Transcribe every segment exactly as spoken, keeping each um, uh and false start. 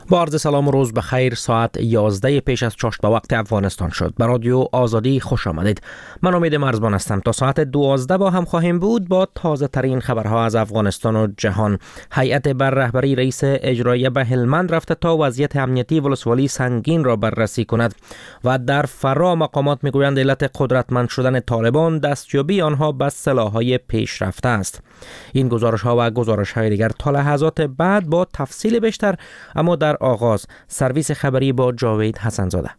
با عرض سلام و روز بخیر. ساعت یازده پیش از چاشت به وقت افغانستان شد. به رادیو آزادی خوش آمدید. من امید مرزبان هستم. تا ساعت دوازده با هم خواهیم بود با تازه ترین خبرها از افغانستان و جهان. هیئت بر رهبری رئیس اجرایی به هلمند رفته تا وضعیت امنیتی ولسوالی سنگین را بررسی کند و در فرا مقامات میگویند علت قدرتمند شدن طالبان دستیابی آنها به سلاح‌های پیشرفته است. این گزارش ها و گزارش های دیگر تا لحظات بعد با تفصیل بیشتر، اما در آغاز سرویس خبری با جاوید حسنزاده.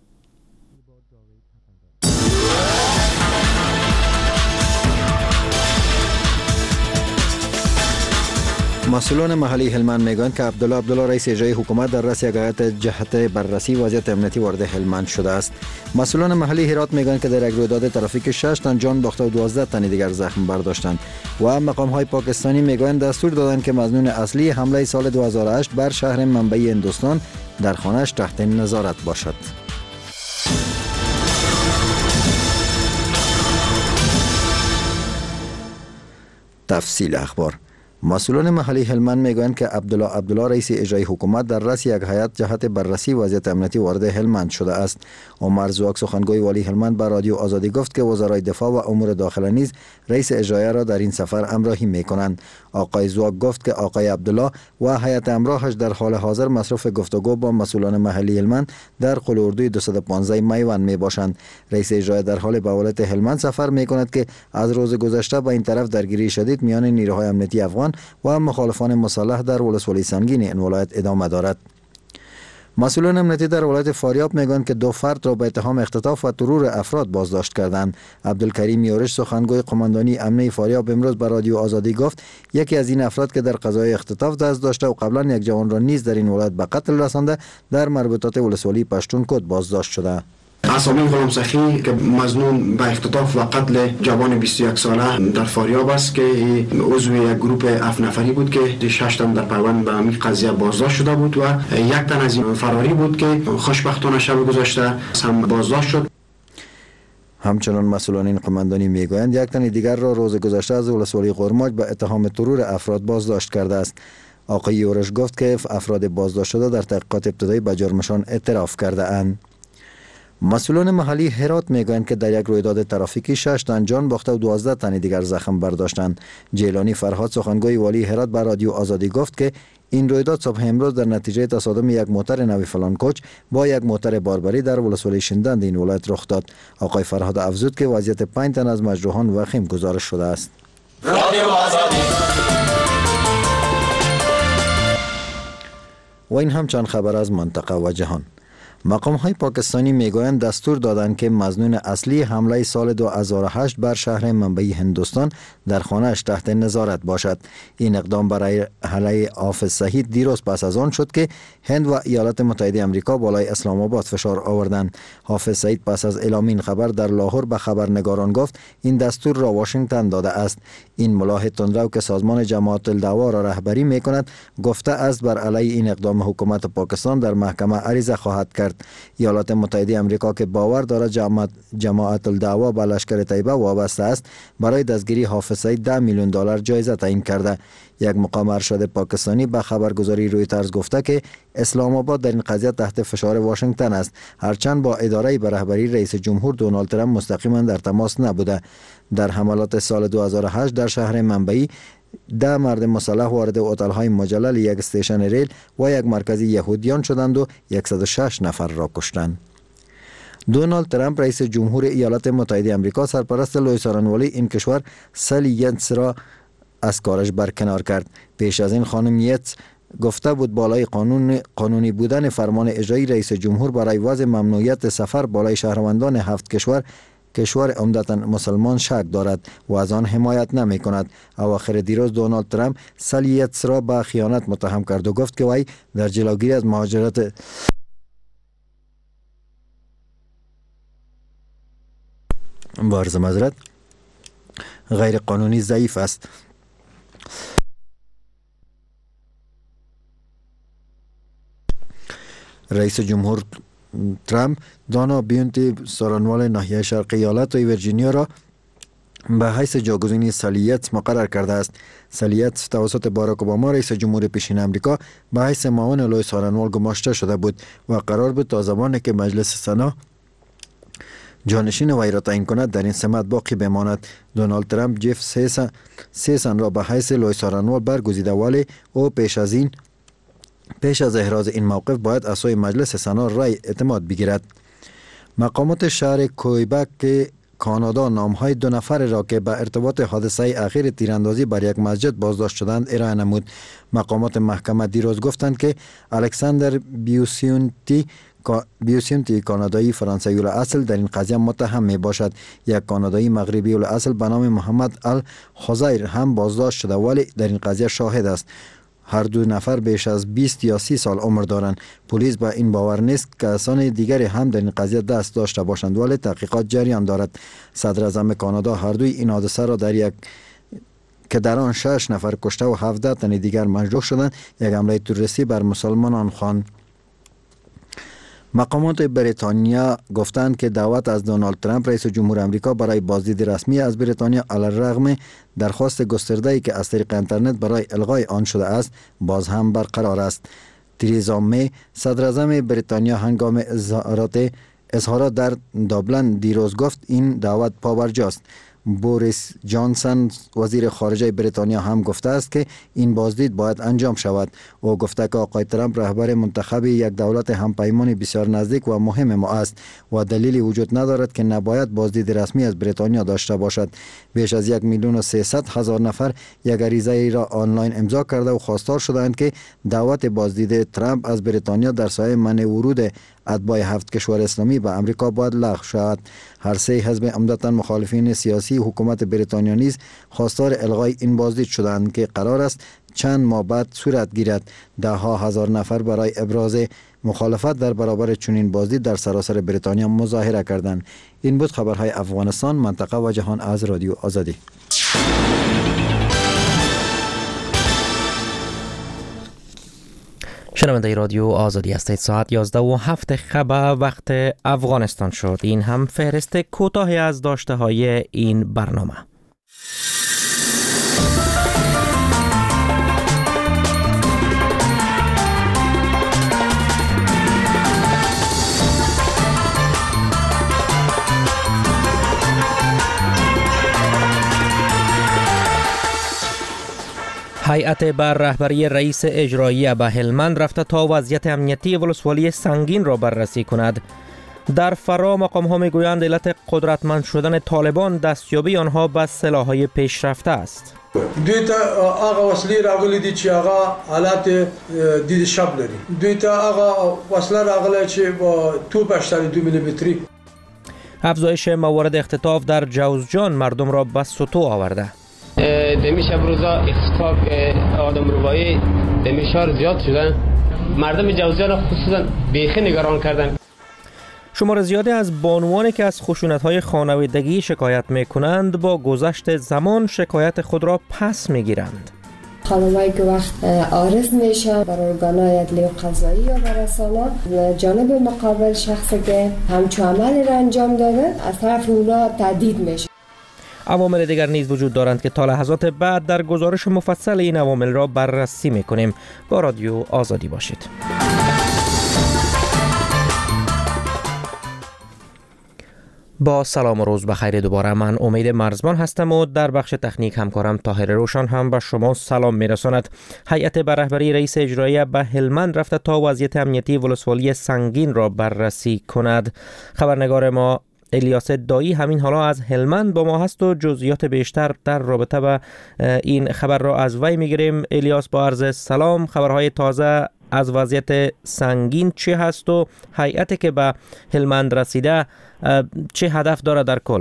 مسئولان محلی هلمند میگویند که عبدالله عبدالله رئیس اجرایی حکومت در رأس یک هیئت جهت بررسی وضعیت امنیتی وارد هلمند شده است. مسئولان محلی هرات میگویند که در یک رویداد ترافیک شش تن جان باخته و دوازده تن دیگر زخم برداشتند و مقام های پاکستانی میگویند دستور دادند که مظنون اصلی حمله سال دو هزار و هشت بر شهر منبعی هندوستان در خانه‌اش تحت نظارت باشد. تفصیل اخبار. مسئولان محلی هلمند میگویند که عبدالله عبدالله رئیس اجرایی حکومت در رأس یک هیئت جهت بررسی وضعیت امنیتی وارد هلمند شده است. عمر زواک سخنگوی والی هلمند به رادیو آزادی گفت که وزرای دفاع و امور داخله نیز رئیس اجرایی را در این سفر همراهی میکنند. آقای زواک گفت که آقای عبدالله و هیئت همراهش در حال حاضر مصروف گفتگو با مسئولان محلی هلمند در قل اردوی دویست و پانزده میوند می باشند. رئیس اجرایی در حال به ولایت هلمند سفر میکند که از روز گذشته به این طرف درگیری شدید میان نیروهای امنیتی افغان و مخالفان مسلح در ولسوالی سنگین این ولایت ادامه دارد. مسئولان امنیتی در ولایت فاریاب میگویند که دو فرد را به اتهام اختطاف و ترور افراد بازداشت کردند. عبدالکریم یورش سخنگوی قماندانی امنیتی فاریاب امروز به رادیو آزادی گفت یکی از این افراد که در قضیه اختطاف دست داشته و قبلا یک جوان را نیز در این ولایت به قتل رسانده در مربوطات ولسوالی پشتون کد بازداشت شده. اسامی غلام سخی که مظنون به اختطاف و قتل جوان بیست و یک ساله در فاریاب است که عضو یک گروه هفت نفری بود که شش تن در پیوند به همین قضیه بازداشت شده بود و یک تن از این فراری بود که خوشبختانه شب گذشته هم بازداشت شد. همچنان مسئولان این قماندانی میگویند یک تن دیگر را روز گذشته از ولسوالی قرماج به اتهام ترور افراد بازداشت کرده است. آقای یورش گفت که افراد بازداشت شده در تحقیقات ابتدایی به جرمشان اعتراف کرده اند. مسئولان محلی هرات میگویند که در یک رویداد ترافیکی شش تن جان باخته و دوازده تن دیگر زخم برداشتند. جیلانی فرهاد سخنگوی والی هرات به رادیو آزادی گفت که این رویداد صبح امروز در نتیجه تصادم یک موتر نوی فلان کوچ با یک موتر باربری در ولسوالی شندند این ولایت رخ داد. آقای فرهاد افزود که وضعیت پنج تن از مجروحان وخیم گزارش شده است. رادیو آزادی. و این هم چند خبر از منطقه و جهان. مقام های پاکستانی میگویند دستور دادند که مظنون اصلی حمله سال دو هزار و هشت بر شهر منبعی هندوستان در خانه‌اش تحت نظارت باشد. این اقدام برای حمله حافظ سعید دیروز پس از آن شد که هند و ایالات متحده آمریکا بالای اسلام آباد فشار آوردند. حافظ سعید پس از اعلام این خبر در لاهور به خبرنگاران گفت این دستور را واشنگتن داده است. این ملاحظه تندرو که سازمان جماعت الدعوا را رهبری میکند گفته است بر علیه این اقدام حکومت پاکستان در محکمه عریضه خواهد کرد. ایالات متحده آمریکا که باور دارد جماعت جماعت الدعوا به لشکر طیبه وابسته است برای دستگیری حافظ سعید ده میلیون دلار جایزه تعیین کرده. یک مقام ارشد پاکستانی به خبرگزاری رویترز گفته که اسلام آباد در این قضیه تحت فشار واشنگتن است، هرچند با اداره به رهبری رئیس جمهور دونالد ترامپ مستقیما در تماس نبوده. در حملات سال دو هزار و هشت در شهر منبعی ده مرد مسلح وارد هتل‌های مجلل، یک استیشن ریل و یک مرکز یهودیان شدند و صد و شش نفر را کشتند. دونالد ترامپ رئیس جمهور ایالات متحده آمریکا سرپرست لوی سارنوالی این کشور سالی ینتس را از کارش برکنار کرد. پیش از این خانم یتس گفته بود بالای قانون قانونی بودن فرمان اجرایی رئیس جمهور برای وضع ممنوعیت سفر بالای شهروندان هفت کشور کشور عمدتاً مسلمان شک دارد و از آن حمایت نمی کند. اواخر دیروز دونالد ترامپ سالی یتس را به خیانت متهم کرد و گفت که وی در جلوگیری از مهاجرت بارز مزرد غیر قانونی ضعیف است. رئیس جمهور ترامپ دانا بیونتی سارنوال ناحیه شرقی ایالت ویرجینیا را به حیث جاگزینی سالیت مقرر کرده است. سالیت توسط باراک اوباما رئیس جمهور پیشین امریکا به حیث معاون لوئیس آرنوال گماشته شده بود و قرار بود تا زمانی که مجلس سنا جانشین وی را تعیین کند در این سمت باقی بماند. دونالد ترامپ جف سیسن, سیسن را به حیث لوئیس آرنوال برگزیده، ولی او پیش از این پیش از احراز این موقف باید از سوی مجلس سنا رای اعتماد بگیرد. مقامات شهر کویبک که کانادا نامهای دو نفر را که به ارتباط حادثه اخیر تیراندازی بر یک مسجد بازداشت شدند ارائه نمود. مقامات محکمه دیروز گفتند که الکساندر بیوسیونتی بیوسیونتی کانادایی فرانسوی الاصل در این قضیه متهم می باشد. یک کانادایی مغربی الاصل به نام محمد الخزیر هم بازداشت شده، ولی در این قضیه شاهد است. هر دو نفر بیش از بیست یا سی سال عمر دارند. پلیس با این باور نیست که کسان دیگری هم در این قضیه دست داشته باشند، ولی تحقیقات جریان دارد. صدر اعظم کانادا هر دوی این حادثه را در یک که در آن شش نفر کشته و هفده تن دیگر مجروح شدند یک حمله تروریستی بر مسلمانان خواند. مقامات بریتانیا گفتند که دعوت از دونالد ترامپ رئیس جمهور آمریکا برای بازدید رسمی از بریتانیا علیرغم درخواست گسترده‌ای که از طریق اینترنت برای الغای آن شده است باز هم برقرار است. تریزا می صدر اعظم بریتانیا هنگام اظهارات اظهارات در دابلن دیروز گفت این دعوت پابرجاست. بوریس جانسن وزیر خارجه بریتانیا هم گفته است که این بازدید باید انجام شود. او گفته که آقای ترامپ رهبر منتخب یک دولت همپیمان بسیار نزدیک و مهم ما است و دلیلی وجود ندارد که نباید بازدید رسمی از بریتانیا داشته باشد. بیش از یک میلیون و سیصد هزار نفر یک عریضه ای را آنلاین امضا کرده و خواستار شدند که دعوت بازدید ترامپ از بریتانیا در سایه منع ورود اتباع هفت کشور اسلامی به امریکا باید لغو شود. هر سه حزب عمدتاً مخالفین سیاسی حکومت بریتانیا نیز خواستار الغای این بازدید شدند که قرار است چند ماه بعد صورت گیرد. ده ها هزار نفر برای ابراز مخالفت در برابر چنین بازدید در سراسر بریتانیا مظاهره کردند. این بود خبرهای افغانستان، منطقه و جهان از رادیو آزادی. شنونده رادیو آزادی هستید. ساعت یازده و هفت خبر وقت افغانستان شد. این هم فهرست کوتاهی از داشته های این برنامه. هیئت بر رهبری رئیس اجرایی به هلمند رفته تا وضعیت امنیتی ولسوالی سنگین را بررسی کند. در فرا مقام ها می گویند علت قدرتمند شدن طالبان دستیابی آنها به سلاح‌های پیشرفته است. دوی ته هغه وسلې راغلي دي چې هغه حالات د شب لري. دوی ته هغه وسله راغله چې با توپ هشتاد و دو میلیمتری. افزایش موارد اختطاف در جوزجان مردم را به سطوح آورده. دمی شب روزا اختطاف آدم روایی دمی شهر زیاد شدن. مردم جوزجان خصوصا بیخی نگران کردن. شمار زیادی از بانوانی که از خشونت‌های خانوادگی شکایت می‌کنند با گذشت زمان شکایت خود را پس می‌گیرند. خانمایی که وقت عارض میشه برای ارگان‌های عدلی و قضایی یا برسانه جانب مقابل شخصی که همچون عملی را انجام داده از طرف اونا تهدید میشه. عوامل دیگر نیز وجود دارند که تا لحظات بعد در گزارش مفصل این عوامل را بررسی می‌کنیم. با رادیو آزادی باشید. با سلام و روز بخیر دوباره، من امید مرزبان هستم و در بخش تکنیک همکارم طاهر روشن هم به شما سلام میرساند. هیئت به رهبری رئیس اجرایی به هلمند رفته تا وضعیت امنیتی ولسوالی سنگین را بررسی کند. خبرنگار ما الیاس دایی همین حالا از هلمند با ما هست و جزئیات بیشتر در رابطه با این خبر را از وی میگیریم. الیاس، با عرض سلام، خبرهای تازه از وضعیت سنگین چی هست و هیئتی که به هلمند رسیده چه هدف داره در کل؟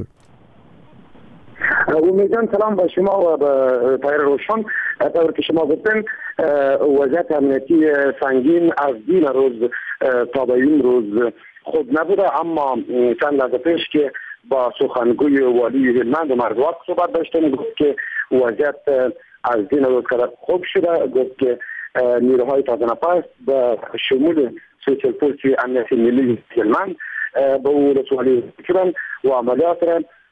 امیدوارم سلام با شما و به طاهر روشن. طور که شما گفتن وضعیت امنیتی سنگین از دین روز تا به این روز خود نبوده، اما چند لحظه پیش که با سخنگوی والی هلمند و مردوات صحبت داشتم گفت که وضعیت از دین روز کار خوب شده. گفت که نیروهای تازه نفس به شمول سوشل پورسی امنیتی ملی هلمند به ولسوالی کردن و عملیات را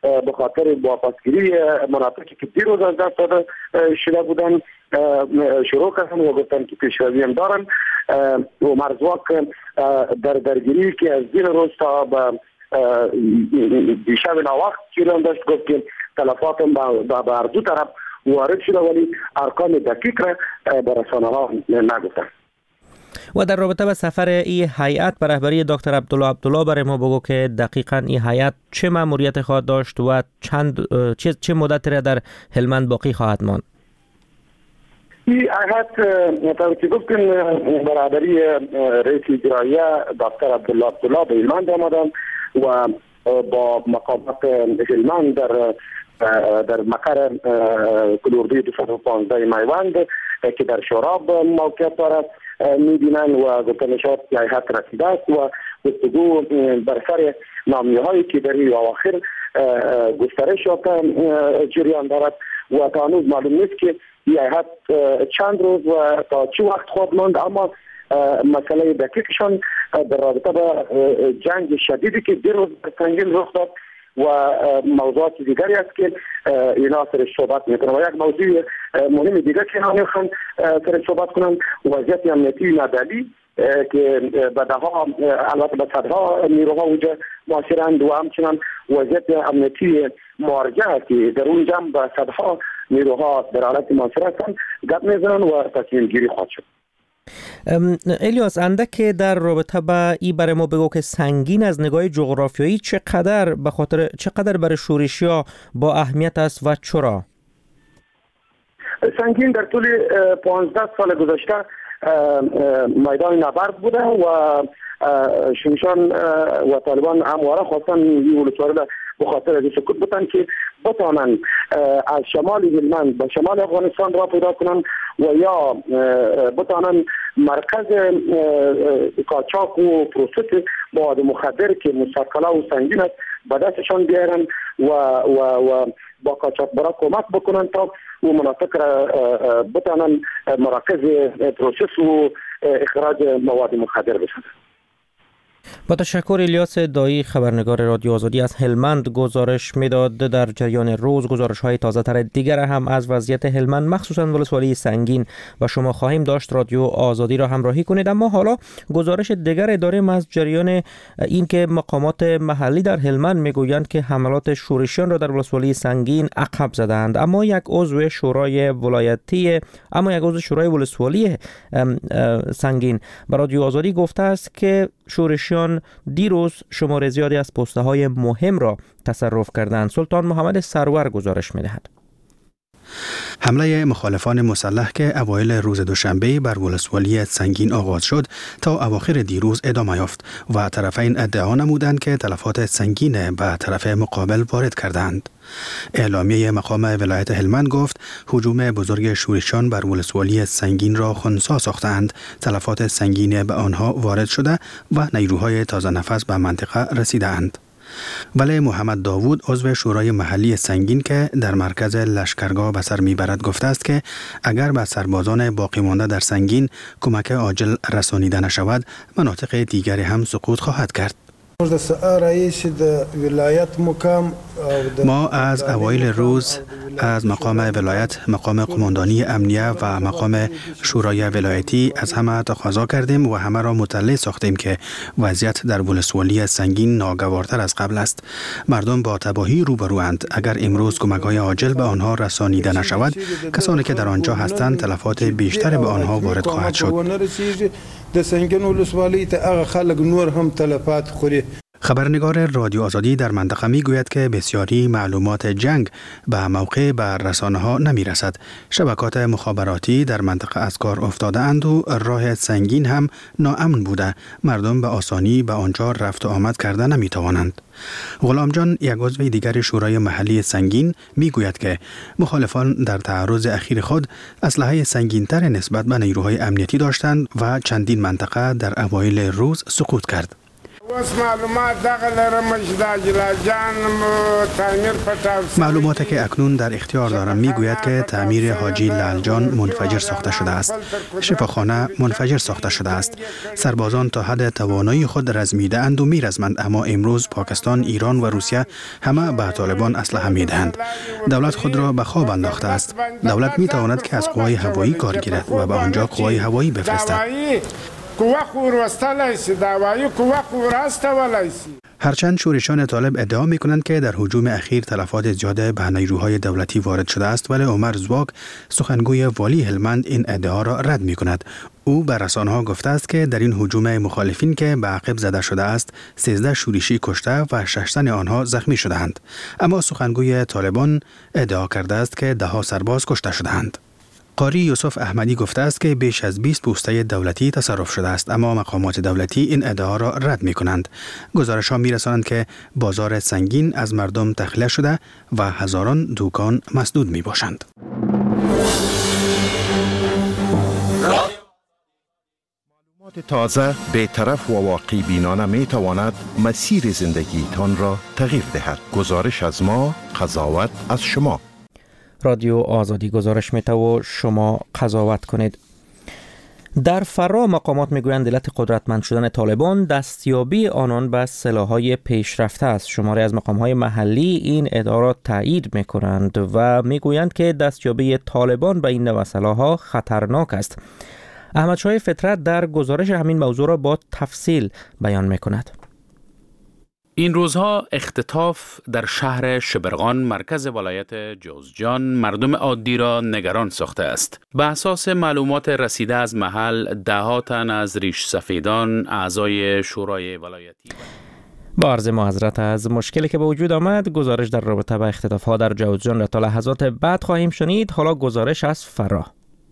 به خاطر واپسگیری مناطقی که دیروز از دست داده شده بودن شروع کردن و گفتن که پیشروی هم دارن و مرزواک در درگیری که از دیر روز تا به دیشب ناوقت چیلان داشت گفت که تلفات به هر دو طرف وارد شده ولی ارقام دقیق را به رسانه ها نگفتن. و در رابطه با سفر این هیئت به رهبری دکتر عبدالله عبدالله برای ما بگو که دقیقاً این هیئت چه مأموریت خواهد داشت و چند چه چه مدت را در هلمند باقی خواهد ماند؟ این هیئت طوری که گفتیم به رهبری رئیس اجرایی دکتر عبدالله عبدالله به هلمند آمدند و با مقامات هلمند در در مقر کلوردوی دویست و پانزده میوند که در شوراب موقعیت دارد می‌بینند و گزارشات هیئت رسیده است و گفتگو بر سر نامه‌هایی که در این اواخر گسترش یافته جریان دارد و تا هنوز معلوم نیست که این هیئت چند روز و تا چه وقت خواهد ماند، اما مسئله دقیقشان در رابطه با جنگ شدیدی که دیروز در سنگین رخ داد و موضوعات دیگری است که اینا سرش صحبت میکنن. و یک موضوع مهم دیگر که اینا میخوان سرش صحبت کنن وضعیت امنیتی نادلی که بعدها البته به صدها نیروها اونجا معاشرند و همچنان وضعیت امنیتی مارجه که در اونجا به صدها نیروها در حالت معاشره هستند گپ میزنن و تصمیم گیری خواهد شد. الیاس اندک در رابطه با ای برای ما بگو که سنگین از نگاه جغرافیایی چقدر به خاطر چقدر برای شورشیا با اهمیت است و چرا؟ سنگین در طول پانزده سال گذشته میدان نبرد بوده و شورشیان و طالبان همواره خواستن این ولسوالی به خاطر از سکوت بودن که بتانن از شمال هلمند به شمال افغانستان را پیدا کنن و یا بتانن مرکز قاچاق و پروسس مواد مخدر که مسکله و سنگین است به دستشان بیارن و و و با قاچاقبرا کمک بکنن تا و مناطق را بتانن مراکز پروسس و اخراج مواد مخدر بشن. با تشکر الیاس دایی، خبرنگار رادیو آزادی از هلمند گزارش میداد. در جریان روز گزارش های تازه تر دیگر هم از وضعیت هلمند مخصوصا ولسوالی سنگین و شما خواهیم داشت. رادیو آزادی را همراهی کنید. اما حالا گزارش دیگر داریم از جریان این که مقامات محلی در هلمند میگویند که حملات شورشیان را در ولسوالی سنگین عقب زدند، اما یک عضو شورای ولایتی اما یک عضو شورای ولسوالی سنگین به رادیو آزادی گفته است که شورشیان دیروز شمار زیادی از پست‌های مهم را تصرف کردند. سلطان محمد سرور گزارش می‌دهد. حمله مخالفان مسلح که اوایل روز دوشنبه بر ولسوالی سنگین آغاز شد تا اواخر دیروز ادامه یافت و طرفین ادعا نمودند که تلفات سنگین به طرف مقابل وارد کردند. اعلامیه مقام ولایت هلمند گفت هجوم بزرگ شورشیان بر ولسوالی سنگین را خنثی ساختند، تلفات سنگین به آنها وارد شده و نیروهای تازه نفس به منطقه رسیدند. ولی محمد داوود عضو شورای محلی سنگین که در مرکز لشکرگاه به سر میبرد گفته است که اگر به سربازان باقی مانده در سنگین کمک عاجل رسانیده نشود مناطق دیگری هم سقوط خواهد کرد. ما از اوایل روز از مقام ولایت، مقام قماندانی امنیه و مقام شورای ولایتی از همه تقاضا کردیم و همه را مطلع ساختیم که وضعیت در ولسوالی سنگین ناگوارتر از قبل است. مردم با تباهی روبروند. اگر امروز کمک‌های عاجل به آنها رسانیده نشود، کسانی که در آنجا هستند تلفات بیشتر به آنها وارد خواهد شد. خبرنگار رادیو آزادی در منطقه می گوید که بسیاری معلومات جنگ به موقع بر رسانه ها نمی رسد. شبکات مخابراتی در منطقه از کار افتاده اند و راه سنگین هم ناامن بوده. مردم به آسانی به آنجا رفت و آمد کرده نمی توانند. غلام جان، یک عضو دیگر شورای محلی سنگین، می گوید که مخالفان در تعرض اخیر خود اسلحه سنگین‌تر نسبت به نیروهای امنیتی داشتند و چندین منطقه در اوایل روز سقوط کرد. معلوماتی که اکنون در اختیار دارم میگوید که تعمیر حاجی لعلجان منفجر ساخته شده است. شفاخانه منفجر ساخته شده است. سربازان تا حد توانایی خود رزمیده اند و میرزمند، اما امروز پاکستان، ایران و روسیه همه به طالبان اسلحه میدهند. دولت خود را به خواب انداخته است. دولت میتواند که از قوای هوایی کار گیرد و به آنجا قوای هوایی بفرستد. هرچند شورشان طالب ادعا می کنند که در هجوم اخیر تلفات زیاد به نیروهای دولتی وارد شده است، ولی عمر زواک، سخنگوی والی هلمند، این ادعا را رد می کند. او به رسانه‌ها گفته است که در این هجوم مخالفین که به عقب زده شده است، سیزده شورشی کشته و شش تن آنها زخمی شده‌اند. اما سخنگوی طالبان ادعا کرده است که ده ها سرباز کشته شده‌اند. قاری یوسف احمدی گفته است که بیش از بیست پوسته دولتی تصرف شده است، اما مقامات دولتی این ادعا را رد می کنند. گزارش ها می رسانند که بازار سنگین از مردم تخلیه شده و هزاران دکان مسدود می باشند. معلومات تازه، بی‌طرف و واقعی بینانه می تواند مسیر زندگی تان را تغییر دهد. گزارش از ما، قضاوت از شما. رادیو آزادی گزارش می‌ده و شما قضاوت کنید. در فرا مقامات میگویند علت قدرتمند شدن طالبان دستیابی آنان به سلاح‌های پیشرفته است. شماری از مقام‌های محلی این ادعا را تایید می‌کنند و میگویند که دستیابی طالبان به این نوع سلاح‌ها خطرناک است. احمد شاه فطرت در گزارش همین موضوع را با تفصیل بیان می‌کند. این روزها اختطاف در شهر شبرغان مرکز ولایت جوزجان مردم عادی را نگران ساخته است. به اساس معلومات رسیده از محل، ده ها تن از ریش سفیدان اعضای شورای ولایتی با عرض معذرت از مشکلی که به وجود آمد، گزارش در رابطه با اختطاف‌ها در جوزجان را تا لحظات بعد خواهیم شنید. حالا گزارش از فرا.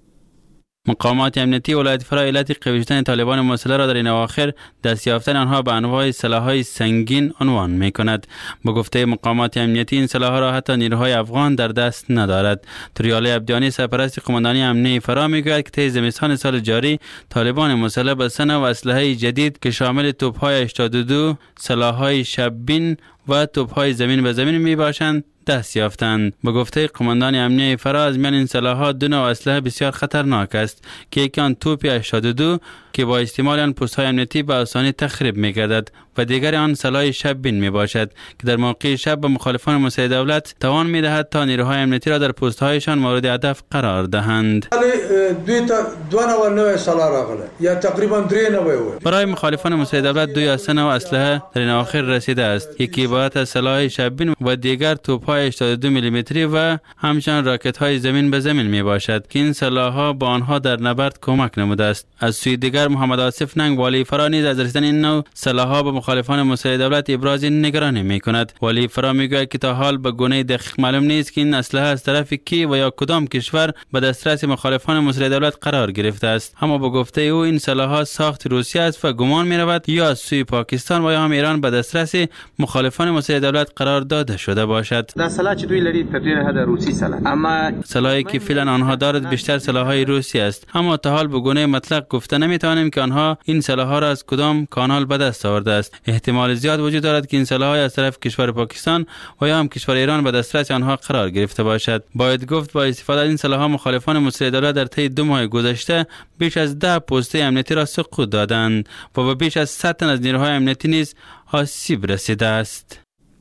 مقامات امنیتی ولایت فرا علت قوی شدن طالبان مسلح را در این اواخر دست یافتن آنها به انواع سلاح‌های سنگین عنوان می‌کند. با گفته مقامات امنیتی این سلاح‌ها را حتی نیروهای افغان در دست ندارد. توریالی عبدیانی سرپرست قماندانی امنیتی فرا می‌گوید که طی زمستان سال جاری طالبان مسلح به سه نوع اسلحه جدید که شامل توپ‌های هشتاد و دو، سلاح‌های شب‌بین و توپ‌های زمین به زمین میباشند دست یافتند. به گفته قماندان امنیتی فرا، از میان این سلاح‌ها دو نوع اسلحه بسیار خطرناک است که یکی آن توپ هشتاد و دو که با استعمال آن پست‌های امنیتی به آسانی تخریب می‌گردد و دیگر آن سلاح شب‌بین میباشد که در موقع شب به مخالفان مسلح دولت توان می‌دهد تا نیروهای امنیتی را در پست‌هایشان مورد هدف قرار دهند. دوی تا دو نوع نوع سلاح راغله یا تقریبا درې نوع. برای مخالفان مسلح دولت دو یا سه نوع اسلحه در این اواخر رسیده است. یکی عبارت از سلاح شب‌بین و دیگر توپ‌های هشتاد و دو میلیمتری و همچنین راکت‌های زمین به زمین میباشد که این سلاح‌ها با آنها در نبرد کمک نموده است. از سوی دیگر محمد آصف ننگ والی فرا نیز از رسیدن این نوع سلاح‌ها به مخالفان مسلح دولت ابراز نگرانی می‌کند. والی فرا میگوید که تا حال به گونه دقیق معلوم نیست که این اسلحه از طرف کی و یا کدام کشور به دسترس مخالفان مسلح دولت قرار گرفته است. اما با گفته او این سلاح‌ها ساخت روسیه است و گمان می‌رود یا از سوی پاکستان و یا هم ایران به دسترس مخالفان مسلح دولت قرار داده شده باشد. دا سلاح چې دوی لري تقریبا حد روسی سلاح، اما سلاحی که فعلا آنها دارد بیشتر سلاح‌های روسی است، اما تا حال به گونه مطلق گفته نمی‌توانیم که آنها این سلاح‌ها را از کدام کانال به دست آورده است. احتمال زیاد وجود دارد که این سلاح‌های از طرف کشور پاکستان و یا هم کشور ایران به دسترس آنها قرار گرفته باشد. باید گفت با استفاده از این سلاح‌ها مخالفان مسلح دولت در طی دو ماه گذشته بیش از ده پست امنیتی را سقوط دادند و به بیش از صد تن از نیروهای امنیتی نیز آسیب رسیده است.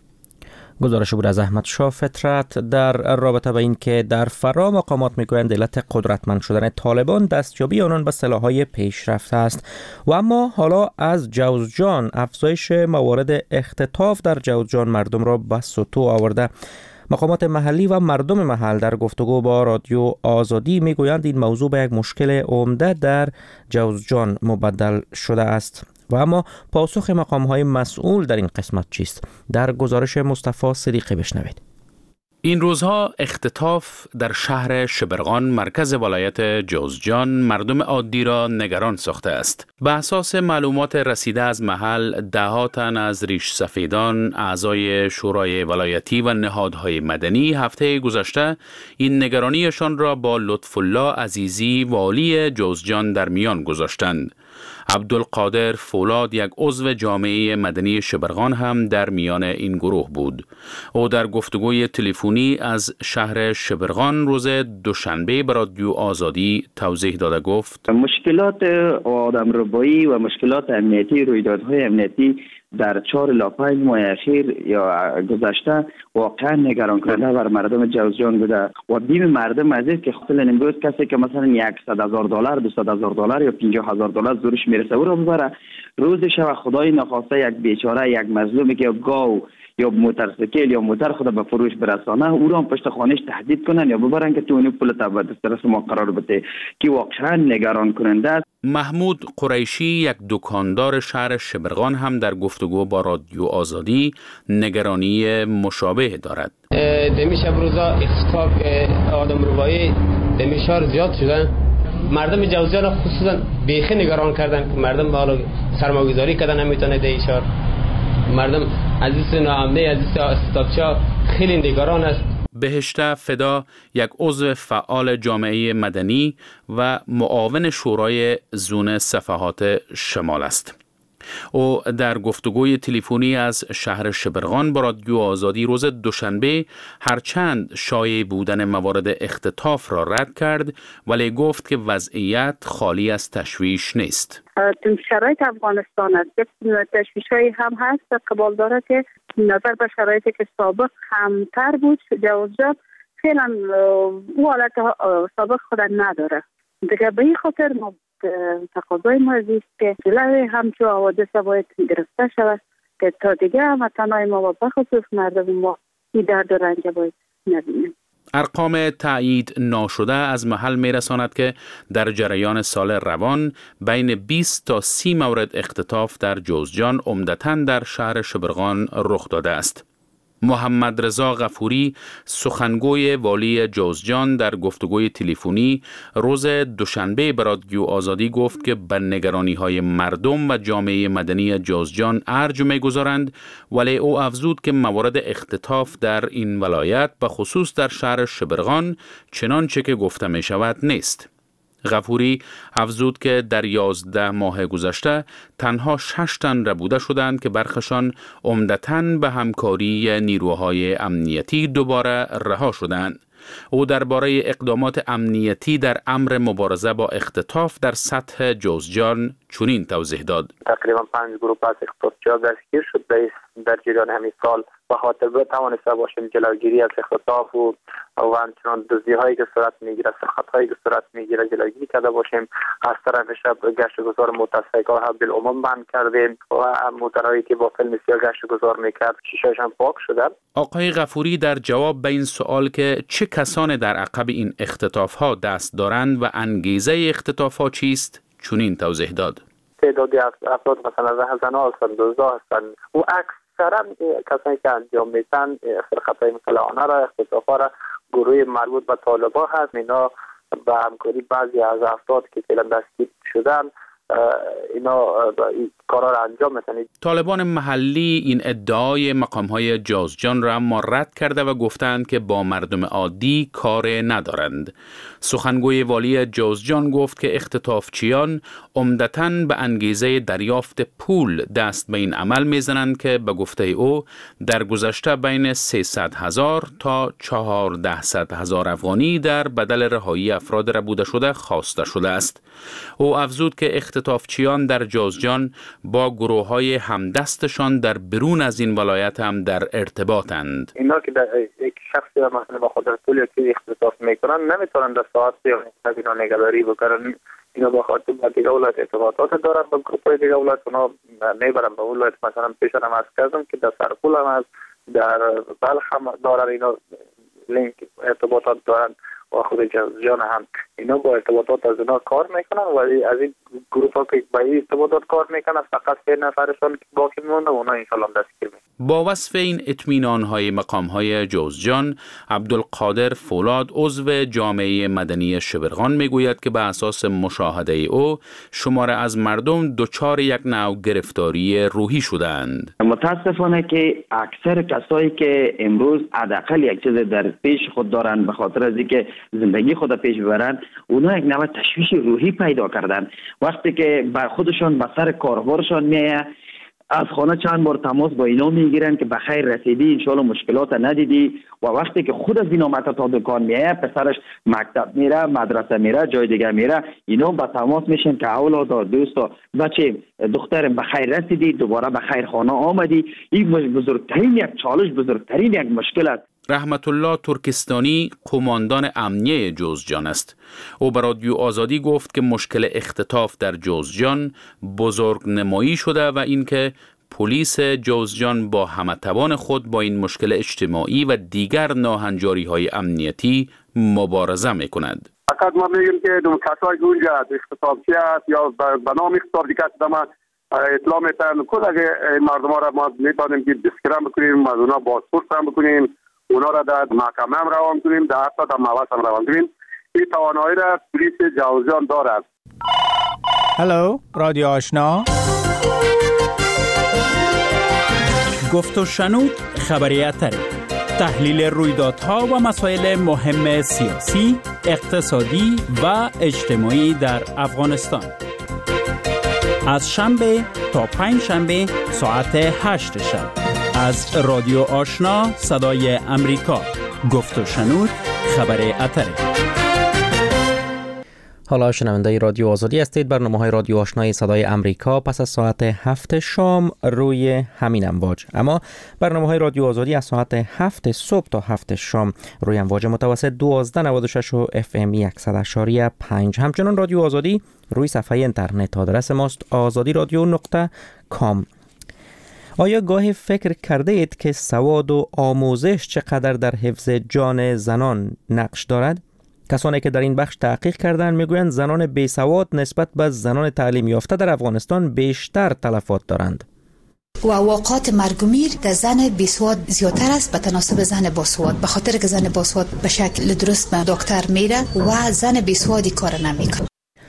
گزارش بود از احمد شاه فطرت در رابطه با این که در فرا مقامات میگویند علت قدرتمند شدن طالبان دستیابی آنان به سلاح‌های پیشرفته است. و اما حالا از جوزجان، افزایش موارد اختطاف در جوزجان مردم را به سطوح آورده. مقامات محلی و مردم محل در گفتگو با رادیو آزادی میگویند این موضوع به یک مشکل عمده در جوزجان مبدل شده است. و اما پاسخ مقام‌های مسئول در این قسمت چیست؟ در گزارش مصطفی صدیقی بشنوید. این روزها اختطاف در شهر شبرغان مرکز ولایت جوزجان مردم عادی را نگران ساخته است. به اساس معلومات رسیده از محل، ده ها تن از ریش سفیدان اعضای شورای ولایتی و نهادهای مدنی هفته گذشته این نگرانیشان را با لطف الله عزیزی والی جوزجان در میان گذاشتند. عبدالقادر فولاد یک عضو جامعه مدنی شبرغان هم در میان این گروه بود. او در گفتگوی تلفنی از شهر شبرغان روز دوشنبه بر رادیو آزادی توضیح داده گفت: مشکلات آدمربایی و مشکلات امنیتی، رویدادهای امنیتی در چهار الی پنج ماه اخیر یا گذشته واقعا نگران کننده بر مردم جوزجان بوده و بیم مردم از این که مثلا امروز کسی که مثلا صد هزار دلار، دویست هزار دلار یا پنجاه هزار دلار زورش میرسه او رو ببره، روز شب خدای نخواسته یک بیچاره، یک مظلومی که گاو یا موتورسیکل یا موتور خود به فروش برسانه، او را هم پشت خانهش تهدید کنن یا ببرن که تو اون پول تا به دسترس ما قرار بده، که واقعا نگران کننده است. محمود قریشی، یک دکاندار شهر شبرغان، هم در گفتگو با رادیو آزادی نگرانی مشابه دارد. دمیشه روزا اختطاف آدمربایی دمیشار زیاد شده. مردم جوزجان خصوصا بیخی نگران کردن که مردم حالا سرمایه‌گذاری کردن نمیتونه در شهر. مردم عزیز ناامنی، عزیز استاپچا خیلی نگران است. بهشته فدا، یک عضو فعال جامعه مدنی و معاون شورای زون صفحات شمال است. او در گفتگوی تلفنی از شهر شبرغان با رادیو آزادی روز دوشنبه هرچند شایع بودن موارد اختطاف را رد کرد، ولی گفت که وضعیت خالی از تشویش نیست. تو شرایط افغانستان است، تشویش‌هایی هم هست، قبول داره که نظر به شرایطی که سابق همتر بود، جوزجان فعلا او حالت سابق خود نداره. دیگه به این خاطر ما تقاضای ما است که جلوی همچون حوادث باید گرفته شود که تا دیگه هموطنان ما و بخصوص مردم ما این درد و رنج باید نبینیم. ارقام تایید ناشده از محل میرساند که در جریان سال روان بین بیست تا سی مورد اختطاف در جوزجان عمدتاً در شهر شبرغان رخ داده است. محمد رضا غفوری، سخنگوی والی جوزجان، در گفتگوی تلفنی روز دوشنبه به رادیو آزادی گفت که به نگرانی‌های مردم و جامعه مدنی جوزجان ارج می‌گذارند، ولی او افزود که موارد اختطاف در این ولایت به خصوص در شهر شبرغان چنانچه که گفته می شود نیست. غفوری افزود که در یازده ماه گذشته تنها شش تن ربوده شدند که برخشان عمدتاً به همکاری نیروهای امنیتی دوباره رها شدند. او درباره اقدامات امنیتی در امر مبارزه با اختطاف در سطح جوزجان چنین توضیح داد: تقریبا پنج گروه از اختطافچی‌ها دستگیر شد در جریان همین سال، به خاطر توانسته باشیم جلوگیری از اختطاف و و همچنان دزدی‌هایی که صورت میگیره، سرقت‌هایی که صورت میگیره جلوگیری کرده باشیم. از طرف شب گشت گذار موتورسیکل‌ها بالعموم بند کردیم و موتورهایی که با فیلم سیاه گشت گذار میکرد شیشه‌شان پاک شده. آقای غفوری در جواب به این سوال که چه کسانی در عقب این اختطاف‌ها دست دارند و انگیزه اختطاف‌ها چیست چنین توضیح داد: تعدادی افراد مثلا زن‌ها هستند، دزدها هستند و اکثرا کسانی که انجام میدن سرقت‌های مسلحانه را، اختطاف‌ها را گروه مربوط به طالبان هست. اینا به همکاری بعضی از افراد که فعلا دستگیر شدن اینا این کارا را انجام میدن. طالبان محلی این ادعای مقام‌های جوزجان را اما رد کرده و گفتند که با مردم عادی کار ندارند. سخنگوی والی جوزجان گفت که اختطافچیان عمدتاً به انگیزه دریافت پول دست به این عمل میزنند که به گفته او در گذشته بین سیصد هزار تا چهارصد هزار افغانی در بدل رهایی افراد ربوده شده خواسته شده است. او افزود که اختطافچیان در جوزجان با گروه‌های همدستشان در برون از این ولایت هم در ارتباطند. اینا که در یک شخصی مثلا با خاطر پول یا اختطاف میکنن نمیتونن در ساعت یا اینا نگهداری بکنن. اینا با خاطر با دیگه ولایت ارتباطات دارن با گروه‌های دیگه ولایت، اونا میبرن به ولایت. مثلا پیش هم عرض کردم که در سرپول هم هست، در بلخ هم دارن، اینا لینک ارتباطات دارن و خود جوزجان هم اینا با ارتباطات از اینا کار میکنن و از این گروه ها که با این ارتباطات کار میکنن فقط سه نفرشون باقی مونده و اونا انشالله دستگیر میکنن. با وصف این اطمینان های مقام های جوزجان، عبدالقادر فولاد عضو جامعه مدنی شبرغان میگوید که به اساس مشاهده او شمار از مردم دچار یک نوع گرفتاری روحی شدند. متاسفانه که اکثر کسایی که امروز حداقل یک چیز در پیش خود دارن به خاطر از اینکه زندگی خود پیش ببرن، اونا یک نوع تشویش روحی پیدا کردن. وقتی که به خودشان به سر کاربارشان میایه، از خانه چند بار تماس با اینا میگیرن که بخیر رسیدی، انشالله مشکلات ندیدی. و وقتی که خود از اینا متا تا دکان میایه، پسرش مکتب میره، مدرسه میره، جای دیگه میره، اینا با تماس میشن که اولادا، دوستا، بچه دخترم بخیر رسیدی، دوباره بخیر خانه آمدی. این بزرگترین یک چالش، بزرگترین یک مشکل است. رحمت الله ترکستانی قماندان امنیه جوزجان است. او به رادیو آزادی گفت که مشکل اختطاف در جوزجان بزرگ نمایی شده و اینکه پلیس جوزجان با همتوان خود با این مشکل اجتماعی و دیگر ناهنجاری های امنیتی مبارزه می کند. فقط ما میگیم که دو کسایی که اونجا اختطافچی است یا به نام اختطاف دیگه ما اطلاع میتن کل اگه مردم را ما میتونیم که دستگیرم بکنیم، از اونا بازپرس هم بکنیم، اونا را در محکمه هم روان کنیم، در حتی در موث هم روان کنیم. این توانایی را پلیس جوزجان دارد. هلو رادیو آشنا، گفت و شنود خبریاتری، تحلیل رویدادها و مسائل مهم سیاسی، اقتصادی و اجتماعی در افغانستان. از شنبه تا پنج شنبه ساعت هشت شب از رادیو آشنا صدای امریکا. گفت و شنود خبریاتری. حالا شنونده رادیو آزادی هستید. برنامه‌های رادیو آشنای صدای امریکا پس از ساعت هفت شام روی همین امواج، اما برنامه‌های رادیو آزادی از ساعت هفت صبح تا هفت شام روی امواج متوسط دوازده نود و شش و اف ام صد و شش و پنج. همچنان رادیو آزادی روی صفحه اینترنت آدرس ماست آزادی رادیو نقطه کام. آیا گاهی فکر کرده اید که سواد و آموزش چقدر در حفظ جان زنان نقش دارد؟ کسانی که در این بخش تحقیق کردند میگویند زنان بیسواد نسبت به زنان تعلیم یافته در افغانستان بیشتر تلفات دارند. و واقعات مرگ و میر در زن بیسواد زیادتر است به تناسب زن باسواد، به خاطر که زن باسواد به شکل درست به دکتر میره و زن بیسوادی کار نمیکنه.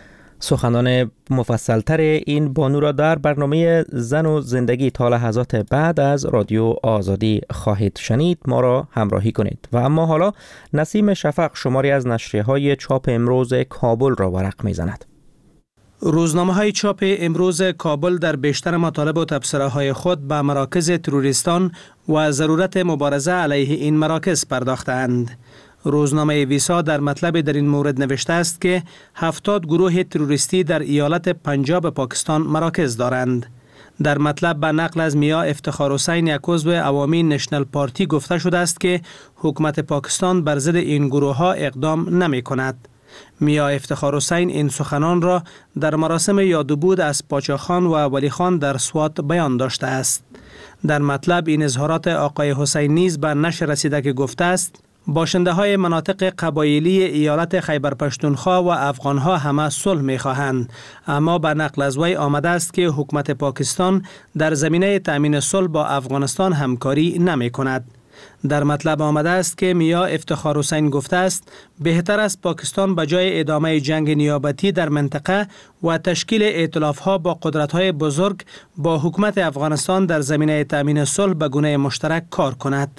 سخنان مفصلتر این بانو را در برنامه زن و زندگی تا لحظات بعد از رادیو آزادی خواهید شنید. ما را همراهی کنید. و اما حالا نسیم شفق شماری از نشریه‌های چاپ امروز کابل را ورق می‌زند. روزنامه‌های چاپ امروز کابل در بیشتر مطالب و تبصره‌های خود به مراکز تروریستان و ضرورت مبارزه علیه این مراکز پرداختند. روزنامه ویسا در مطلب در این مورد نوشته است که هفتاد گروه تروریستی در ایالت پنجاب پاکستان مراکز دارند. در مطلب به نقل از میا افتخار حسین، یک عضو عوامی نشنل پارتی، گفته شده است که حکومت پاکستان بر ضد این گروه ها اقدام نمی کند. میا افتخار حسین این سخنان را در مراسم یادبود از پاچا خان و ولی خان در سوات بیان داشته است. در مطلب این اظهارات آقای حسین نیز به نشر رسیده که گفته است باشنده های مناطق قبایلی ایالت خیبر پشتونخوا و افغان ها همه صلح می خواهند، اما به نقل از وی آمده است که حکومت پاکستان در زمینه تأمین صلح با افغانستان همکاری نمی کند. در مطلب آمده است که میا افتخار حسین گفته است بهتر است پاکستان به جای ادامه جنگ نیابتی در منطقه و تشکیل ائتلاف ها با قدرت های بزرگ با حکومت افغانستان در زمینه تأمین صلح به گونه مشترک کار کند.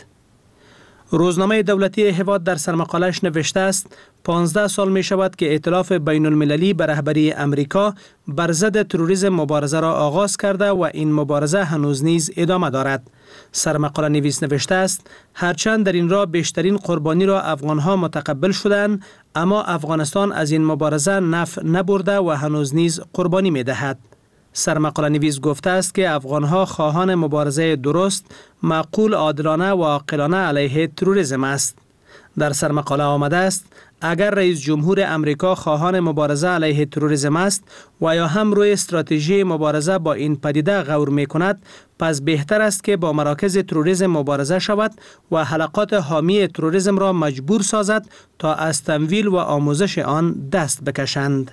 روزنامه دولتی هواد در سرمقالش نوشته است پانزده سال می شود که ائتلاف بین المللی به رهبری امریکا بر ضد تروریسم مبارزه را آغاز کرده و این مبارزه هنوز نیز ادامه دارد. سرمقاله نویس نوشته است هرچند در این راه بیشترین قربانی را افغانها متقبل شدند، اما افغانستان از این مبارزه نفع نبرده و هنوز نیز قربانی می دهد. سرمقاله نویس گفته است که افغانها خواهان مبارزه درست، معقول، عادلانه و عاقلانه علیه تروریسم است. در سرمقاله آمده است اگر رئیس جمهور امریکا خواهان مبارزه علیه تروریسم است و یا هم روی استراتژی مبارزه با این پدیده غور می کند، پس بهتر است که با مراکز تروریسم مبارزه شود و حلقات حامی تروریسم را مجبور سازد تا از تمویل و آموزش آن دست بکشند.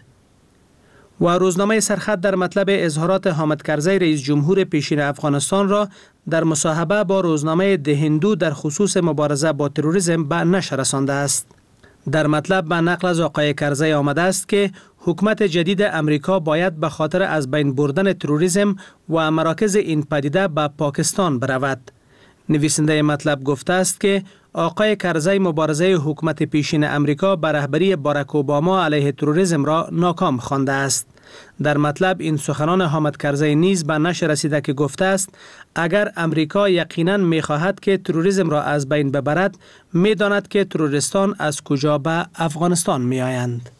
و روزنامه سرخط در مطلب اظهارات حامد کرزی رئیس جمهور پیشین افغانستان را در مصاحبه با روزنامه ده هندو در خصوص مبارزه با تروریسم به نشر رسانده است. در مطلب به نقل از آقای کرزی آمده است که حکومت جدید امریکا باید به خاطر از بین بردن تروریسم و مراکز این پدیده به پاکستان برود. نویسنده مطلب گفته است که آقای کرزی مبارزه حکومت پیشین امریکا به رهبری باراک اوباما علیه تروریسم را ناکام خوانده است. در مطلب این سخنان حامد کرزی نیز به نشر رسیده که گفته است اگر امریکا یقیناً می‌خواهد که تروریسم را از بین ببرد، می‌داند که تروریستان از کجا به افغانستان می‌آیند.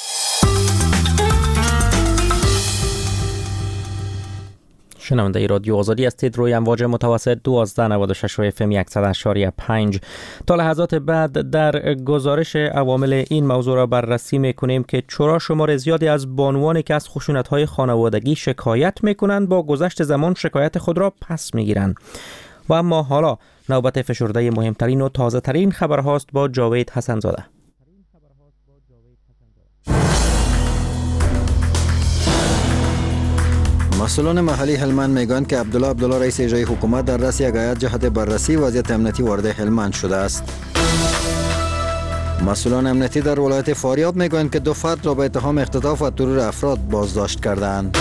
شنونده رادیو آزادی هستید. روی امواج متوسط دوازده نود و شش و اف ام صد و شش و پنج. تا لحظات بعد در گزارش عوامل این موضوع را بررسی میکنیم که چرا شمار زیادی از بانوانی که از خشونت‌های خانوادگی شکایت میکنند با گذشت زمان شکایت خود را پس میگیرند. و اما حالا نوبت فشرده مهمترین و تازه ترین خبر هاست با جاوید حسن زاده. مسئولان محلی هلمند میگویند که عبدالله عبدالله رئیس اجرایی حکومت در رأس یک هیئت جهت بررسی وضعیت امنیتی وارد هلمند شده است. مسئولان امنیتی در ولایت فاریاب میگویند که دو فرد را به اتهام اختطاف و ترور افراد بازداشت کردند.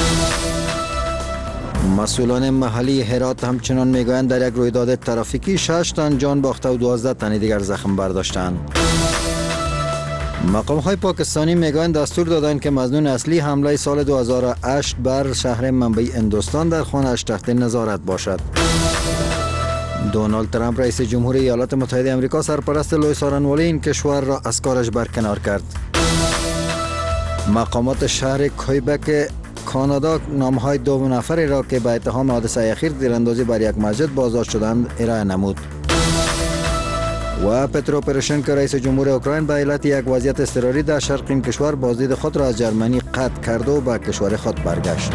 مسئولان محلی هرات همچنان میگویند در یک رویداد ترافیکی شش تن جان باخته و دوازده تن دیگر زخم برداشتند. مقام های پاکستانی میگویند دستور دادند که مظنون اصلی حمله سال دو هزار و هشت بر شهر منبعی هندوستان در خانه‌اش تحت نظارت باشد. دونالد ترامپ رئیس جمهوری ایالات متحده آمریکا سرپرست لوئیس آرنوالی این کشور را از کارش برکنار کرد. مقامات شهر کویبک کانادا نامهای دو نفری را که به اتهام حادثه اخیر تیراندازی بر یک مسجد بازداشت شدند ارائه نمود. و پترو پروشنکو رئیس جمهور اوکراین به علت یک وضعیت اضطراری در شرق این کشور بازدید خود را از جرمنی قطع کرد و به کشور خود برگشت.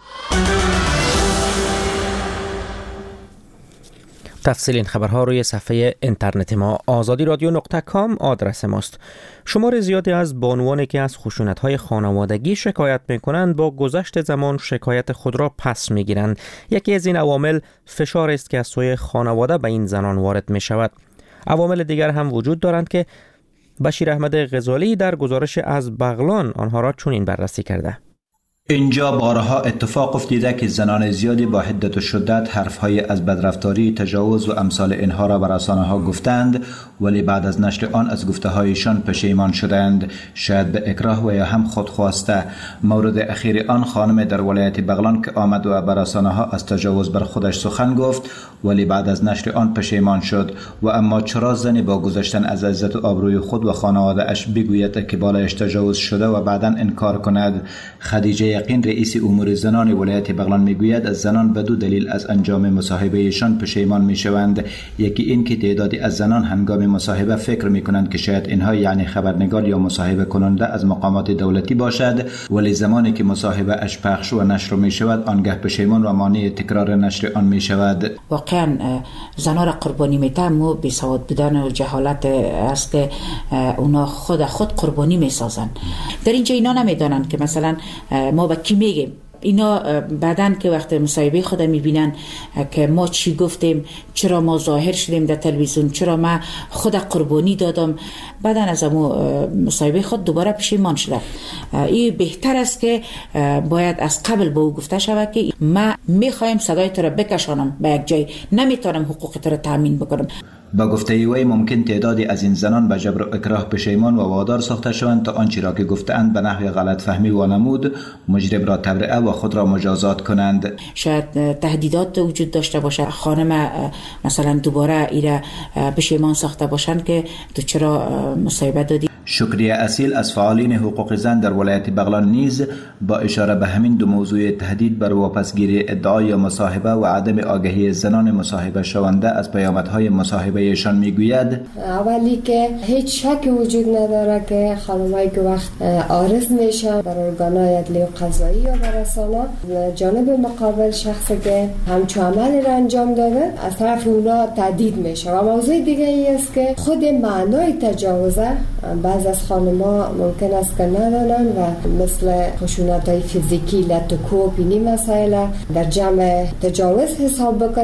تفصیل این خبرها روی صفحه اینترنت ما آزادی رادیو نقطه کام آدرس ماست. شمار زیادی از بانوانی که از خشونت‌های خانوادگی شکایت می‌کنند با گذشت زمان شکایت خود را پس می‌گیرند. یکی از این عوامل فشار است که از سوی خانواده به این زنان وارد می‌شود. عوامل دیگر هم وجود دارند که بشیر احمد غزالی در گزارش از بغلان آنها را چنین بررسی کرده. اینجا بارها اتفاق افتیده که زنان زیادی با حدت و شدت حرفهای از بدرفتاری، تجاوز و امثال اینها را بر رسانه‌ها گفتند، ولی بعد از نشر آن از گفته‌هایشان پشیمان شدند، شاید به اکراه و یا هم خودخواسته. مورد اخیر آن خانم در ولایت بغلان که آمد و بر رسانه‌ها از تجاوز بر خودش سخن گفت، ولی بعد از نشر آن پشیمان شد. و اما چرا زنی با گذشتن از عزت و آبروی خود و خانواده اش بگوید که بالایش تجاوز شده و بعداً انکار کند؟ خدیجه یقین رئیس امور زنان ولایت بغلان میگوید از زنان به دو دلیل از انجام مصاحبهشان پشیمان میشوند. یکی این که تعدادی از زنان هنگام مصاحبه فکر میکنند که شاید اینها یعنی خبرنگار یا مصاحبه کننده از مقامات دولتی باشد، ولی زمانی که مصاحبه اش پخش و نشر میشود آنگاه پشیمان و مانع تکرار نشر آن میشود. واقعا زنان را قربانی میتن و بیسواد بودن و جهالت است که اونا خود خود قربانی میسازن. در اینجا اینا نمیدانند که مثلا ما با کی میگیم. اینا بعدن که وقت مصاحبه خود میبینن که ما چی گفتیم، چرا ما ظاهر شدیم در تلویزیون، چرا ما خود قربانی دادم، بعدن از امو مصاحبه خود دوباره پشیمان شده. این بهتر است که باید از قبل به او گفته شود که ما میخوایم صدای تو را بکشانم به یک جای، نمیتونم حقوق تو را تامین بکنم. با گفته وی ممکن تعدادی از این زنان به جبر و اکراه پشیمان و وادار ساخته شوند تا آنچه را که گفتند به نحو غلط فهمی وانمود مجرم را تبرئه و خود را مجازات کنند. شاید تهدیدات وجود داشته باشه، خانم مثلا دوباره ایره پشیمان ساخته باشند که تو چرا مصاحبه دادی. شکریه اصیل از فعالین حقوق زن در ولایت بغلان نیز با اشاره به همین دو موضوع تهدید بر واپسگیری ادعای مصاحبه و عدم آگاهی زنان مصاحبه شونده از پیامدهای مصاحبهشان میگوید. اولی که هیچ شک وجود نداره که خانمایی که وقت عارض میشن در ارگان‌های عدلی و قضایی یا برسانا جانب مقابل شخصی که همچو عملی را انجام داده از طرف اونا تهدید میشه. و موضوع دیگه ای است که خود معنای تجاوزه بعض از خانم‌ها ممکن است که ندانن و مثل خشونت‌های فیزیکی، لط و کوب، اینی مسائل در جمع تجاوز حساب بکنن.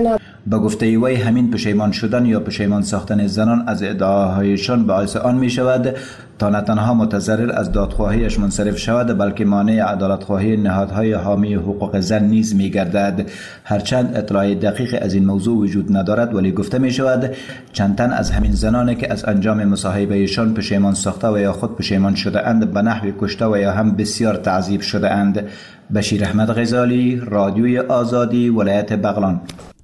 به گفته وی همین پشیمان شدن یا پشیمان ساختن زنان از ادعاهایشان باعث آن می شود تا نه تنها متضرر از دادخواهیش منصرف شود بلکه مانع عدالت خواهی نهادهای حامی حقوق زن نیز می گردد. هرچند اطلاع دقیق از این موضوع وجود ندارد ولی گفته می شود چند تن از همین زنانی که از انجام مصاحبهشان پشیمان ساخته و یا خود پشیمان شده اند به نحو کشته و یا هم بسیار تعذیب شده اند. بشیر احمد غزالی، رادیوی آزادی، ولایت بغلان.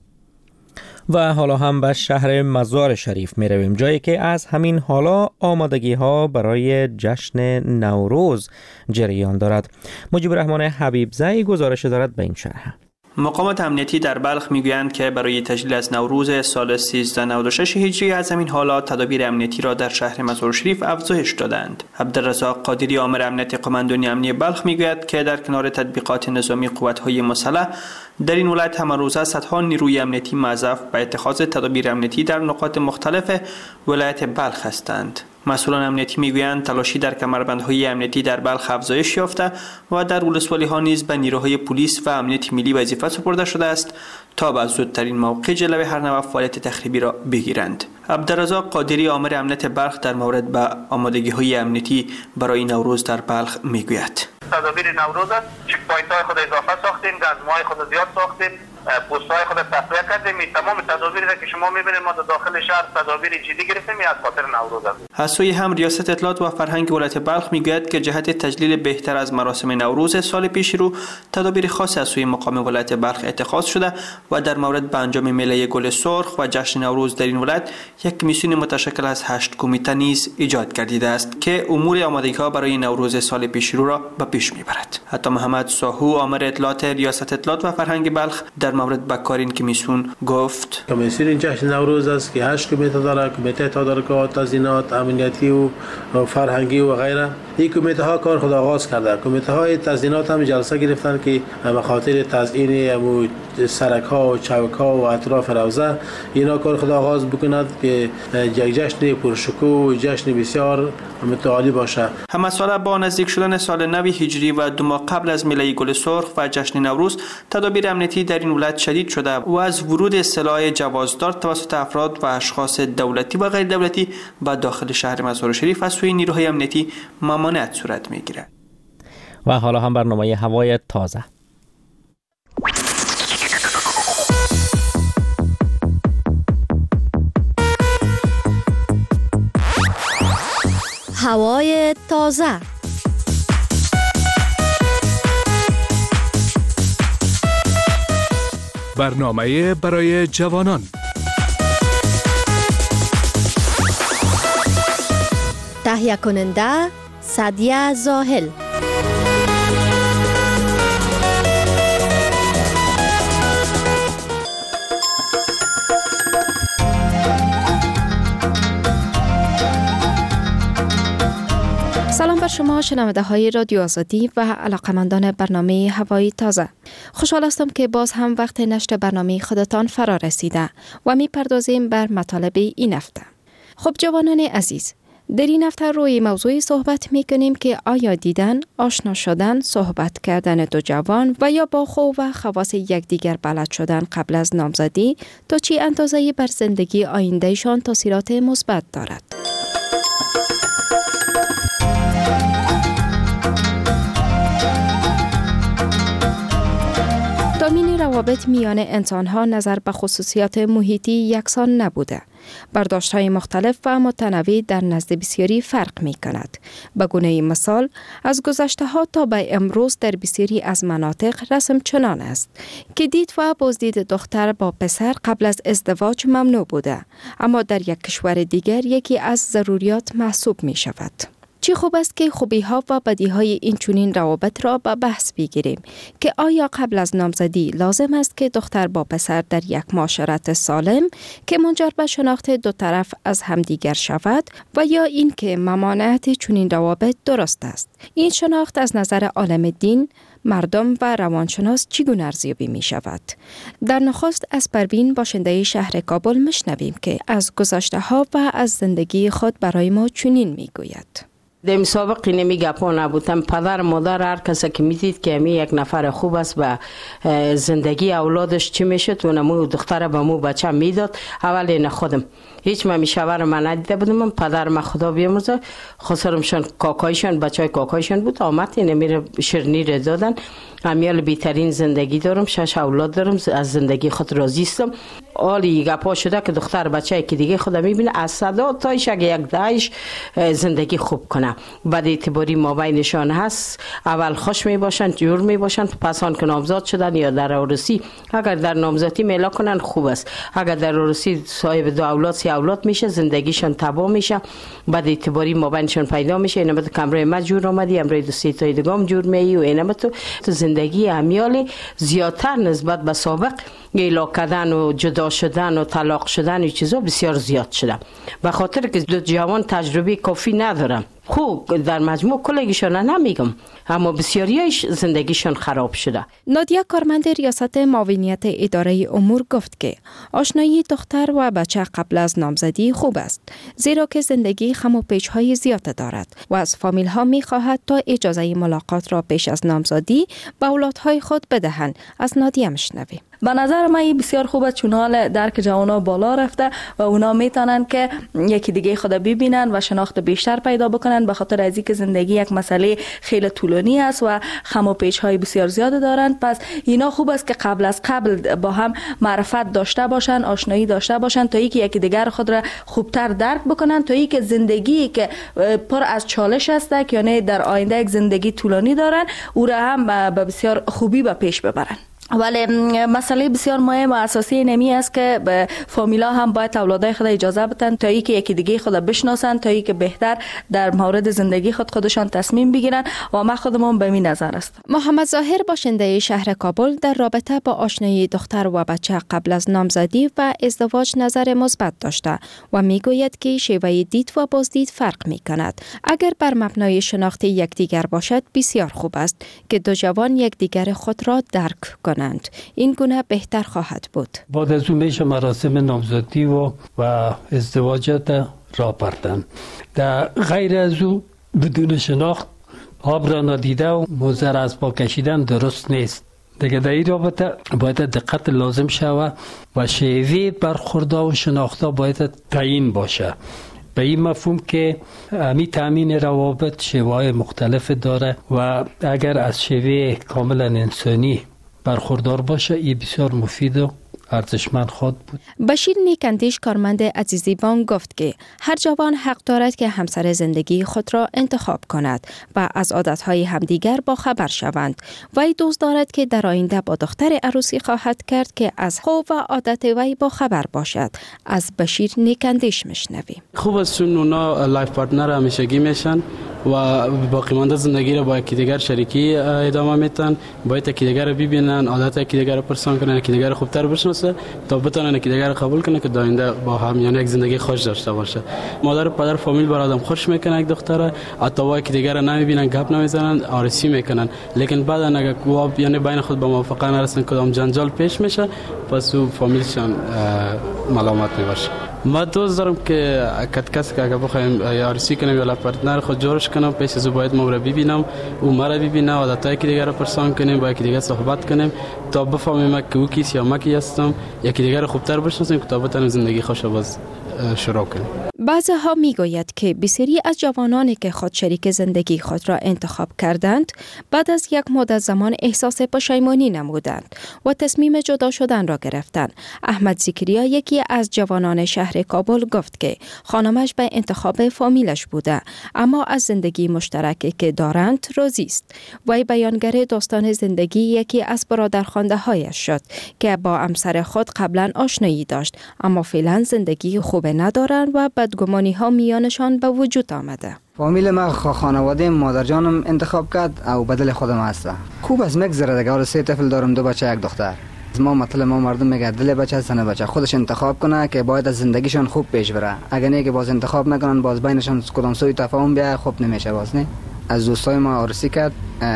و حالا هم به شهر مزار شریف می رویم، جایی که از همین حالا آمادگی ها برای جشن نوروز جریان دارد. مجیب الرحمن حبیبزئی گزارش دارد به این شرح. مقامات امنیتی در بلخ میگویند که برای تجلیل از نوروز سال سیزده نود و شش هجری از همین حالا تدابیر امنیتی را در شهر مزار شریف افزایش دادند. عبدالرزاق قادری آمر امنیت قماندانی امنی بلخ میگوید که در کنار تطبیقات نظامی قوت‌های مسلح در این ولایت همه روزه صدها نیروی امنیتی موظف به اتخاذ تدابیر امنیتی در نقاط مختلف ولایت بلخ هستند. مسئولان امنیتی میگویند تلاشی در کمربندهای امنیتی در بلخ افزایش یافته و در ولسوالی ها نیز به نیروهای پلیس و امنیت ملی وظیفه سپرده شده است تا به زودترین موقع جلوی هر نوع فعالیت تخریبی را بگیرند. عبدالرزاق قادری آمر امنیت بلخ در مورد به آمادگی‌های امنیتی برای نوروز در بلخ میگوید. تدابیر نوروز است، چک پوینت‌های خود اضافه ساختیم، گزمه‌های خود زیاد ساختیم، پست‌های خود تقویه کردیم. تمام تدابیری که شما می‌بینید ما در داخل شهر تدابیر جدی گرفتیم از خاطر نوروز است. از سوی هم ریاست اطلاعات و فرهنگ ولایت بلخ میگوید که جهت تجلیل بهتر از مراسم نوروز سال پیش رو تدابیر خاص از سوی مقام ولایت بلخ اتخاذ شده و در مورد به انجام میله گل سرخ و جشن نوروز در این ولایت یک کمیسیون متشکل از هشت کمیته نیز ایجاد گردیده است که امور آمادگی‌ها برای نوروز سال پیش رو را به پیش میبرد. حتی محمد ساهو آمر اطلاعات ریاست اطلاعات و فرهنگ بلخ در مورد به کار این کمیسیون گفت: کمیسیون جشن نوروز است که هشت کمیته داره، کمیته تدارکات، تزیینات، امنیتی و فرهنگی و غیره. این کمیته ها کار خود آغاز کرده. کمیته های تزیینات هم جلسه گرفتن که به خاطر تزیین امو سرک ها و چوک ها و اطراف روضه اینا کار خود آغاز بکند که یک جشن پرشکوه و جشن بسیار متعالی باشه. همه ساله با نزدیک شدن سال نو هجری و دو ماه قبل از میله گل سرخ و جشن نوروز تدابیر امنیتی در این ولایت شدید شده و از ورود سلاح جوازدار توسط افراد و اشخاص دولتی و غیر دولتی به داخل شهر مزار شریف از سوی نیروهای امنیتی ممانعت صورت میگیرد. و حالا هم برنامه هوای تازه. هوای تازه. برنامه برای جوانان. تهیه کننده سعدیه زاهل. سلام بر شما شنونده های رادیو آزادی و علاقمندان برنامه هوای تازه. خوشحال هستم که باز هم وقت نشر برنامه خودتان فرا رسیده و می پردازیم بر مطالب این هفته. خب جوانان عزیز، در این هفته روی موضوعی صحبت می کنیم که آیا دیدن، آشنا شدن، صحبت کردن دو جوان و یا با خو و خواص یکدیگر بلد شدن قبل از نامزدی تا چی اندازه‌ای بر زندگی آیندهشان تاثیرات مثبت دارد. تامین روابط میان انسان‌ها نظر به خصوصیات محیطی یکسان نبوده. برداشت‌های مختلف و متنوع در نزد بسیاری فرق می‌کند. به گونه مثال، از گذشته‌ها تا به امروز در بسیاری از مناطق رسم چنان است که دید و بازدید دختر با پسر قبل از ازدواج ممنوع بوده، اما در یک کشور دیگر یکی از ضروریات محسوب می‌شود. چه خوب است که خوبی‌ها و بدیهای این چنین روابط را به بحث بگیریم که آیا قبل از نامزدی لازم است که دختر با پسر در یک معاشرت سالم که منجر به شناخت دو طرف از همدیگر شود و یا این که ممانعت چنین روابط درست است. این شناخت از نظر عالم دین، مردم و روانشناس چگونه ارزیابی می شود؟ در نخست از پروین باشنده شهر کابل مشنویم که از گذشته ها و از زندگی خود برای ما چنین می گوید. در مسابقه نمی گپا نبودم. پدر مادر هر کسی که میدید که می یک نفر خوب است و زندگی اولادش چی میشد و نمو دختر به مو بچه میداد. اول این خودم هیچ من میشور من ندیده بودم. من پدر ما خدا بیامرزه خسرمشان کاکایشان بچه کاکایشان بود آمد این میره شیرینی را دادن. امیال بهترین زندگی دارم، شش اولاد دارم، از زندگی خود راضی هستم. حالی گپا شده که دختر بچه که دیگه خدا میبینه از صدا تایش اگه یک دهش زندگی خوب کنه. بعد اعتباری ما بینشان هست اول خوش می باشن جور می باشن پسان که نامزاد شدن یا در عروسی اگر در نامزادی میلا کنن خوب است. اگر در عروسی صاحب دو اولاد سی اولاد میشه زندگیشان تباه میشه. بعد اعتباری ما بینشان پیدا میشه. اینا تو کمره ما جور اومدی امروی دو سی تای دیگه جور می و اینا تو تو زندگی امیال زیادتر نسبت به سابق ایلا کردن و جدا شدن و طلاق شدن و چیزا بسیار زیاد شده. به خاطر که دو جوان تجربه کافی ندارن. خوب در مجموع کلگیشان نمیگم اما بسیاریش زندگیشان خراب شده. نادیا کارمند ریاست معاونیت اداره امور گفت که آشنایی دختر و بچه قبل از نامزدی خوب است زیرا که زندگی خم و پیچ های زیاد دارد و از فامیل ها می خواهد تا اجازه ملاقات را پیش از نامزدی به اولادهای خود بدهند. از نادیا مشنویم. به نظر من این بسیار خوبه چون حال درک جوانا بالا رفته و اونا میتونن که یکی دیگه خود ببینن و شناخت بیشتر پیدا بکنن به خاطر از اینکه زندگی یک مسئله خیلی طولانی است و خم و پیچ های بسیار زیاد دارند. پس اینا خوب است که قبل از قبل با هم معرفت داشته باشن آشنایی داشته باشن تا اینکه یکی دیگر خود را خوبتر درک بکنن تا اینکه زندگی که پر از چالش است که یعنی در آینده یک زندگی طولانی دارن او را هم به بسیار خوبی به پیش ببرن. ولی مسئله بسیار مهم و اساسی نمی است که به فامیلا هم باید اولادای خود اجازه بدن تا اینکه یکی دیگه خود بشناسن تا اینکه بهتر در مورد زندگی خود خودشان تصمیم بگیرن و ما خودمون به این نظر است. محمد ظاهر باشنده شهر کابل در رابطه با آشنایی دختر و بچه قبل از نامزدی و ازدواج نظر مثبت داشته و میگوید که شیوه دید و بازدید فرق می کند. اگر بر مبنای شناخت یکدیگر باشد بسیار خوب است که دو جوان یکدیگر خود را درک کنند. این گونه بهتر خواهد بود. بعد از اون میشه مراسم نامزدی و و ازدواجات را بردن. در غیر از او بدون شناخت آب را ندیده و موزه از پا کشیدن درست نیست. دیگه در این رابطه باید دقت لازم شود و شیوه برخوردار و شناختا باید تعیین باشه. به این مفهوم که امی تامین روابط شیوه مختلف داره و اگر از شیوه کاملا انسانی برخوردار باشه این بسیار مفید و ارزشمند خود بود. بشیر نیکندیش کارمند عزیزی بانک گفت که هر جوان حق دارد که همسر زندگی خود را انتخاب کند و از عادتهای همدیگر با خبر شوند. وی دوست دارد که در آینده با دختر عروسی خواهد کرد که از خوب و عادت وی با خبر باشد. از بشیر نیکندیش مشنویم. خوب است چون اونا لایف پارتنر همیشگی میشن و باقی مانده زندگی را با یکدیگر شریکی ادامه میدن. باید یکدیگر رو ببینن، عادت یکدیگر رو پرسان کنن، یکدیگر رو خوبتر بشناسن تا بتونن یکدیگر رو قبول کنن که آینده با هم یعنی یک زندگی خوش داشته باشه. مادر و پدر فامیل بر آدم خوش میکنن یک دختره، حتی با یکدیگر رو نمیبینن، گپ نمیزنن، عروسی میکنن. لیکن بعد اگه یعنی بین خود به موافقه نرسن کدام جنجال پیش میشه پس او فامیلشان ملامت میباشه. ما دوست دارم که کت کس که اگه بخوایم عروسی کنیم یا پارتنر خود جورش کنم پیش از او باید ما رو ببینم او مرا ببینه عادتای که دیگر رو پرسان کنیم با یکی دیگر صحبت کنیم تا بفهمیم که او کیست یا ما کی هستم یکی دیگر رو خوبتر بشناسیم که تا بتونیم زندگی خوش باز شروع کنیم. بعضها میگوید که بسیاری از جوانانی که خود شریک زندگی خود را انتخاب کردند بعد از یک مدت زمان احساس پشیمانی نمودند و تصمیم جدا شدن را گرفتند. احمد زکریا یکی از جوانان شهر کابل گفت که خانمش به انتخاب فامیلش بوده اما از زندگی مشترکی که دارند راضی است. وی بیانگر داستان زندگی یکی از برادرخوانده هایش شد که با همسر خود قبلا آشنایی داشت اما فعلا زندگی خوب ندارند و بدگمانی ها میانشان به وجود آمده. فامیل ما خانواده مادر جانم انتخاب کرد او بدل خودم هست. خوب است مگذره دیگه. سه طفل دارم، دو بچه یک دختر. ما مطلب ما مردم میگه دل بچه سن بچه خودش انتخاب کنه که باید از زندگیشون خوب پیش بره. اگر نه که باز انتخاب نکنن باز بینشون کدام سوی تفاهم بیا خوب نمیشه. باز نه از دوستای ما عروسی کرد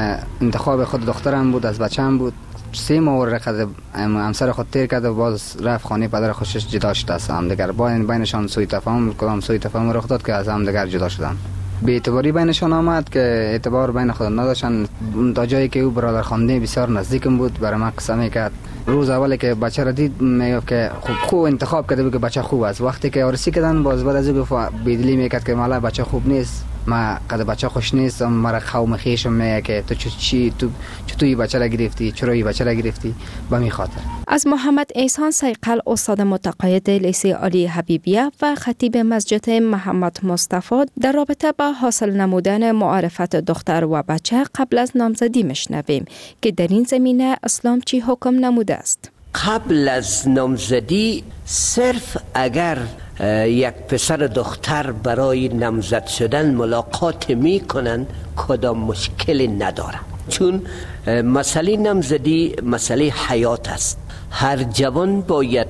انتخاب خود دخترم بود از بچه‌ام بود. سه ماه رقد همسر خود تیر کرد و باز رفت خانه پدر خودش جدا شد از هم دیگر. با بینشان سوی تفاهم کدام سوی تفاهم رخ داد که از هم دیگر جدا شدن. به اعتباری بینشان آمد که اعتبار بین خود نداشتن. تا جایی که او برادر خانده بسیار نزدیکم بود، برای من قصه میکرد. روز اولی که بچه را دید میگفت که خوب خوب انتخاب کرده بود که بچه خوب است. وقتی که عروسی کردن باز بعد از او گفت بدلی میکرد که مالا بچه خوب نیست، ما قد بچه خوش نیست. مرا قوم خیشم میگه که تو چی تو چطور این بچه را گرفتی، چرا این بچه را گرفتی، به می خاطر. از محمد احسان سیقل استاد متقاعد لیسه عالی حبیبیه و خطیب مسجد محمد مصطفی در رابطه با حاصل نمودن معرفت دختر و بچه قبل از نامزدی میشنویم که در این زمینه اسلام چی حکم نموده است. قبل از نامزدی صرف اگر یک پسر دختر برای نامزد شدن ملاقات می کنند کدام مشکلی ندارد، چون مسئله نامزدی مسئله حیات است. هر جوان باید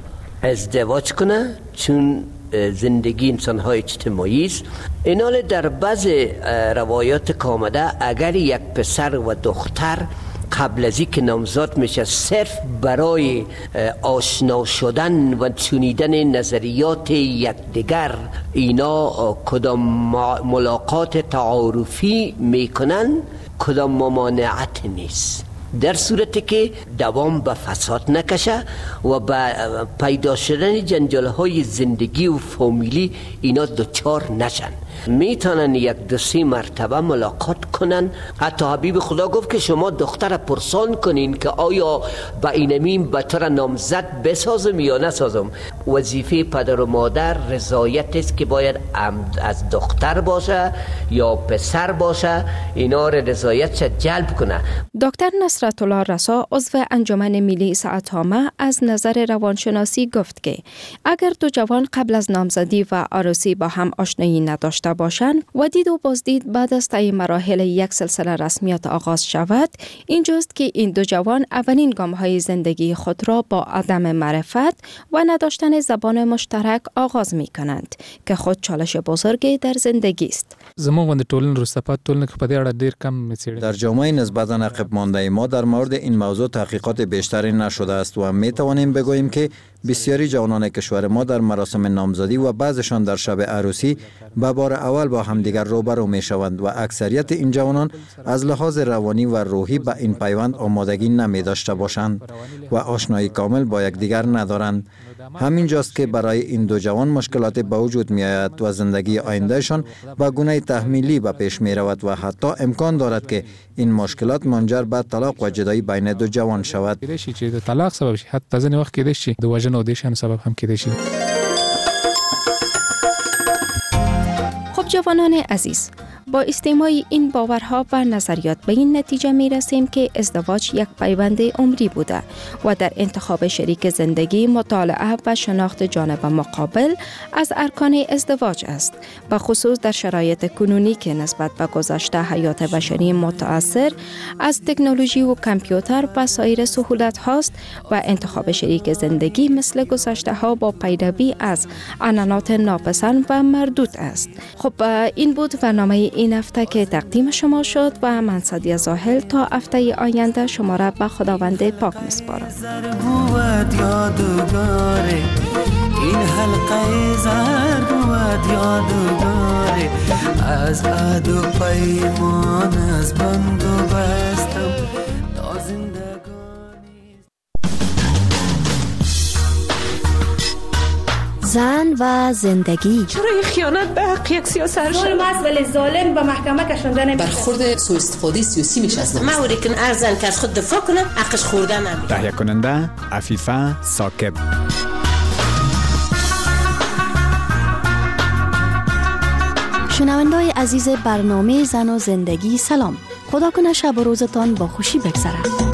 ازدواج کنه چون زندگی انسان های اجتماعی است. اینال در بعض روایات که آمده اگر یک پسر و دختر قبل از اینکه نامزد میشه صرف برای آشنا شدن و شنیدن نظریات یکدیگر اینا کدام ملاقات تعارفی میکنن، کدام ممانعت نیست، در صورتی که دوام به فساد نکشه و به پیدا شدن جنجال های زندگی و فامیلی اینا دوچار نشن. میتونن یک دو سه مرتبه ملاقات کنن. حتی حبیب خدا گفت که شما دختر پرسان کنین که آیا با اینمین بطور نامزد بسازم یا نسازم. وظیفه پدر و مادر رضایت است که باید از دختر باشه یا پسر باشه، اینا رو رضایت جلب کنه. دکتر نصرت الله رسا عضو انجمن ملی اصاعت‌نامه از نظر روانشناسی گفت که اگر دو جوان قبل از نامزدی و عروسی با هم آشنایی نداشته باشند و دید و بازدید بعد از طی مراحل یک سلسله رسمیات آغاز شود، اینجاست که این دو جوان اولین گام‌های زندگی خود را با عدم معرفت و نداشتن زبان مشترک آغاز می‌کنند که خود چالش بزرگی در زندگی است. زموږ د ټولن رستپات ټولن په دې اړه ډیر کم می‌څېړل. در جامعه نسبتاً عقب مانده ما در مورد این موضوع تحقیقات بیشتری نشده است و می توانیم بگوییم که بسیاری جوانان کشور ما در مراسم نامزدی و بعضشان در شب عروسی به بار اول با همدیگر روبرو می شوند و اکثریت این جوانان از لحاظ روانی و روحی به این پیوند آمادگی نمی داشته باشند و آشنایی کامل با یکدیگر ندارند. همین جاست که برای این دو جوان مشکلات به وجود می آید و زندگی آیندهشان به گونه تحمیلی به پیش می رود و حتی امکان دارد که این مشکلات منجر به طلاق و جدایی بین دو جوان شود. طلاق سبب شي، حتی ځینې وخت کېدای شي د وژنې او د شان سبب هم کېدای شي. خب جوانان عزیز، با استماع این باورها و نظریات به این نتیجه می رسیم که ازدواج یک پیوند عمری بوده و در انتخاب شریک زندگی مطالعه و شناخت جانب مقابل از ارکان ازدواج است، به خصوص در شرایط کنونی که نسبت به گذشته حیات بشری متأثر از تکنولوژی و کامپیوتر و سایر سهولت هاست و انتخاب شریک زندگی مثل گذشته ها با پیروی از عنعنات ناپسند و مردود است. خب این بود برنامه این هفته که تقدیم شما شد و من سادیه زاهل تا هفته آینده شما را به خداوند پاک میسپارم. این حلقه زر بود یادگاره از عهد و پیمان، از بند و بستم تا زندگانی. زن و زندگی. چرا این خیانت به حق یک سیاست ظلم است ولی ظالم به محکمه کشانده نمیشه. برخورد سوء استفاده سیاسی میشه از ما وری کن ارزن که از خود دفاع کنه حقش خورده نمیشه. تهیه کننده عفیفه ثاقب. شنونده‌های عزیز برنامه زن و زندگی سلام. خدا کنه شب و روزتان با خوشی بگذره.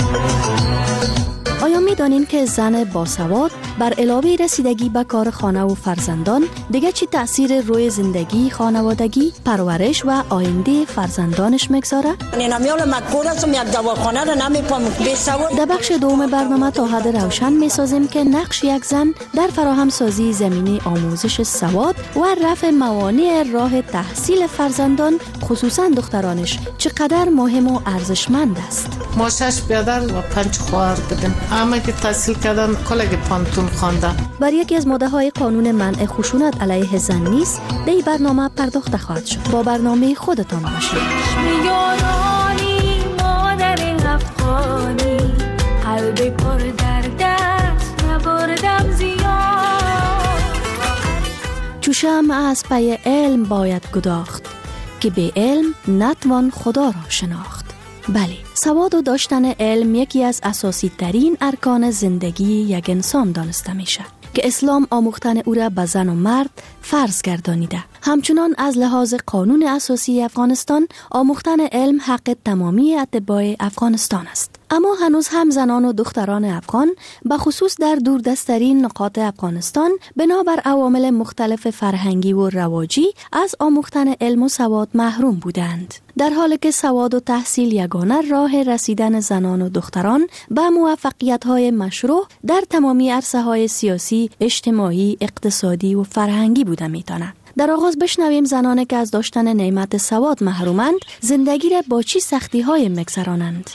آیا می دانین که زن باسواد بر علاوه رسیدگی به کار خانه و فرزندان دیگه چی تأثیر روی زندگی خانوادگی، پرورش و آینده فرزندانش میگذاره؟ نمیال مکبور هستم یک دواخانه رو نمیپام بسواد. در بخش دوم برنامه تا حد روشن میسازیم که نقش یک زن در فراهم سازی زمینه آموزش سواد و رفع موانع راه تحصیل فرزندان خصوصا دخترانش چقدر مهم و ارزشمند است. ما شش برادر و پنج خواهر بودیم. همه که تحصیل کردن کلگی پانتون خوانده. بر یکی از ماده های قانون منع خشونت علیه زن نیز در این برنامه پرداخته خواهد شد. با برنامه خودتان باشید. یارانی مادر افغانی قلب پر در دست نبردم زیاد. چوشم از پی علم باید گداخت که به علم نتوان خدا را شناخت. بله، سواد و داشتن علم یکی از اساسی ترین ارکان زندگی یک انسان دانسته میشه که اسلام آموختن او را به زن و مرد فرض گردانیده. همچنان از لحاظ قانون اساسی افغانستان آموختن علم حق تمامی اتباع افغانستان است. اما هنوز هم زنان و دختران افغان به خصوص در دوردستترین نقاط افغانستان بنابر عوامل مختلف فرهنگی و رواجی از آموختن علم و سواد محروم بودند، در حالی که سواد و تحصیل یگانه راه رسیدن زنان و دختران به موفقیت‌های مشروع در تمامی عرصه‌های سیاسی، اجتماعی، اقتصادی و فرهنگی بوده می‌تواند. در آغاز بشنویم زنانی که از داشتن نعمت سواد محرومند زندگی را با چی سختی‌های می‌گذرانند.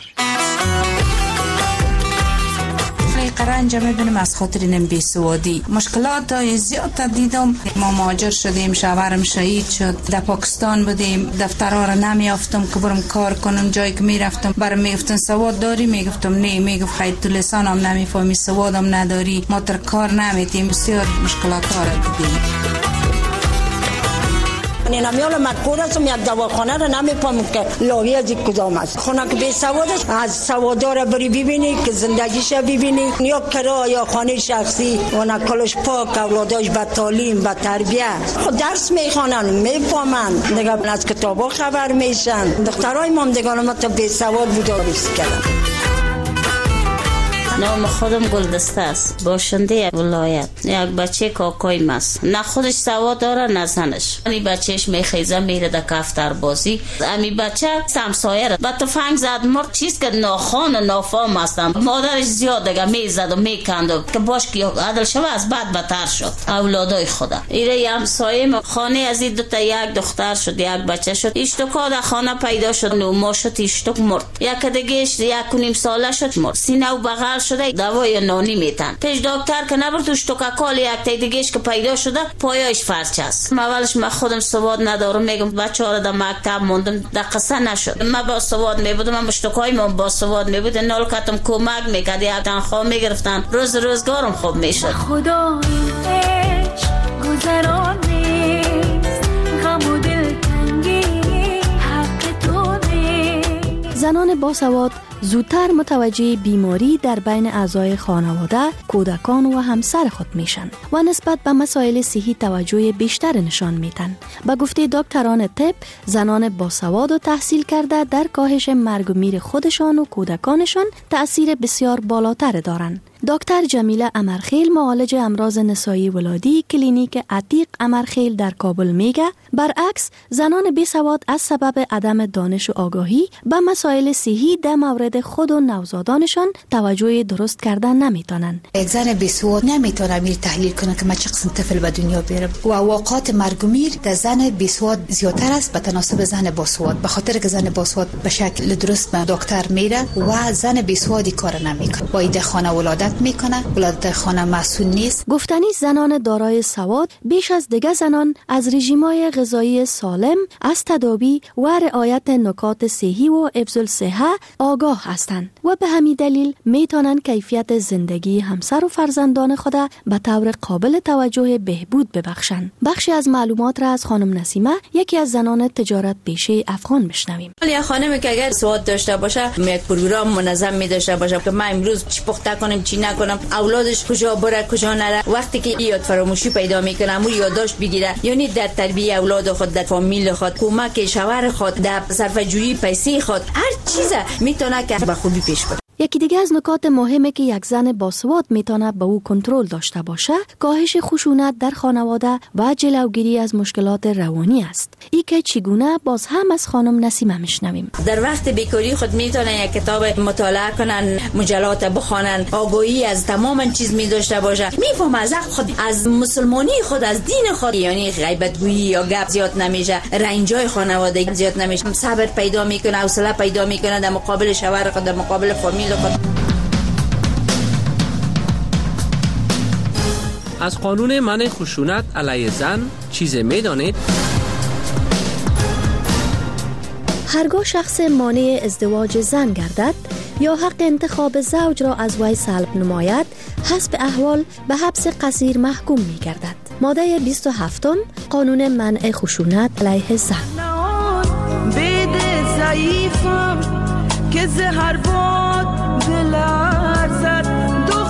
قرنج میبینیم از خاطر این بیسوادی مشکلات های زیاد دیدم. ما مهاجر شدیم، شوهرم شهید شد، در پاکستان بودیم، دفترها را نمیافتم که برم کار کنم. جایی که میرفتم برام میگفتن سواد داری؟ میگفتم نه. میگفت خیلی تو لسانم نمیفهمی، سوادم نداری، ما تر کار نمیتیم. بسیار مشکلات ها را دیدیم. نمیال مدکور هستم، یک دواخانه را نمیپام که لاغی از این کدام است. خونه که بی سوادش از سوادار بری ببینی که زندگیش ببینی، یا کرا یا خانه شخصی و نکلش پاک، اولاداش به تعلیم به تربیه خود درس میخوانن میفهمن، دیگه از کتابا خبر میشن. دخترای ما دیگه ما تا بی سواد بوده ریسک کردن. نام خودم گلدسته است، باشنده ولایت. یک بچه کاکای ماست، نه خودش سواد داره نه زنش. این بچهش میخیزه میره در کفتر بازی. امی بچه سمسایه با تفنگ زد مرد. چیز که ناخوان و نافام هستم. مادرش زیاد دیگه میزد و میکند که باش که عدل شوه از بد بدتر شد. اولادای خدا ایره همسایه خانه از این دوتا یک دختر شد، یک بچه شد. اشتکا در خانه پیدا شد، نو ما شد اشتک مرد. یک دیگهش یک و نیم ساله شد مرد. سینه و بغل شده دوای نانی میتن. پیش دکتر که نبرد توش تو کاکال یک تا دیگهش که پیدا شده پایش فرچ است. اولش من خودم سواد ندارم، میگم بچه‌ها را در مکتب موندم، در قصه نشد. من با سواد میبودم، من مشتکای من با سواد میبود، نال کتم کمک میکرد، یک تنخواه میگرفتن، روز روزگارم خوب میشد. خدا این عشق گذران نیست، غم و دلتنگی حق تو نیست. زنان باسواد زودتر متوجه بیماری در بین اعضای خانواده، کودکان و همسر خود میشن و نسبت به مسائل صحی توجه بیشتر نشان میدن. به گفته دکتران طب، زنان باسواد و تحصیل کرده در کاهش مرگ و میر خودشان و کودکانشان تأثیر بسیار بالاتر دارند. دکتر جمیله امرخیل، معالج امراض نسایی ولادی کلینیک عتیق امرخیل در کابل میگه برعکس زنان بیسواد از سبب عدم دانش و آگاهی به مسائل صحی در مورد خود و نوزادانشان توجه درست کردن نمیتونن. یک زن بیسواد نمیتونه میر تحلیل کنه که ما چه قسم طفل به دنیا بیارم و واقعات مرگ و میر در زن بیسواد زیادتر است به تناسب زن باسواد، به خاطر که زن باسواد به شکل درست به دکتر میره و زن بیسوادی کار نمیکنه. با ایده خانه ولادت میکنه، ولادت خانه مسئول نیست. گفتنی زنان دارای سواد بیش از دیگر زنان از رژیم‌های غذایی سالم، از تداوی و رعایت نکات صحی و حفظ الصحه آگاه هستند و به همین دلیل میتونن کیفیت زندگی همسر و فرزندان خود به طور قابل توجه بهبود ببخشند. بخشی از معلومات را از خانم نسیمه، یکی از زنان تجارت پیشه افغان بشنویم. یه خانمی که اگر سواد داشته باشه، یک پروگرام منظم می داشته باشه که ما امروز چی پخته کنیم چی نکنم، اولادش کجا بره کجا نره، وقتی که یاد فراموشی پیدا میکنه امور یادداشت بگیره، یعنی در تربیت اولاد خود، در فامیل خود، کمک شوهر خود، در صرفه‌جویی پیسه خود، هر چیز میتونه که به خوبی پیش بره. یکی دیگه از نکات مهمه که یک زن باسواد میتونه به او کنترل داشته باشه، کاهش خشونت در خانواده و جلوگیری از مشکلات روانی است. ای که چگونه باز هم از خانم نسیمه میشنویم. در وقت بیکاری خود میتونه یک کتاب مطالعه کنن، مجلات بخونن، آگاهی از تمام چیز می داشته باشه، میفهم از خود، از مسلمانی خود، از دین خود، یعنی غیبتگویی یا گپ زیاد نمیشه، رنجای خانواده زیاد نمیشه، صبر پیدا میکنه، حوصله پیدا میکنه در مقابل شوهر خود، در مقابل فامیل خود. از قانون منع خشونت علیه زن چیزی میدانید؟ هرگاه شخص مانع ازدواج زن گردد یا حق انتخاب زوج را از وی سلب نماید، حسب احوال به حبس قصیر محکوم می گردد. ماده بیست و هفت قانون منع خشونت علیه زن. بده ضعیفم که زهر باد دلرزد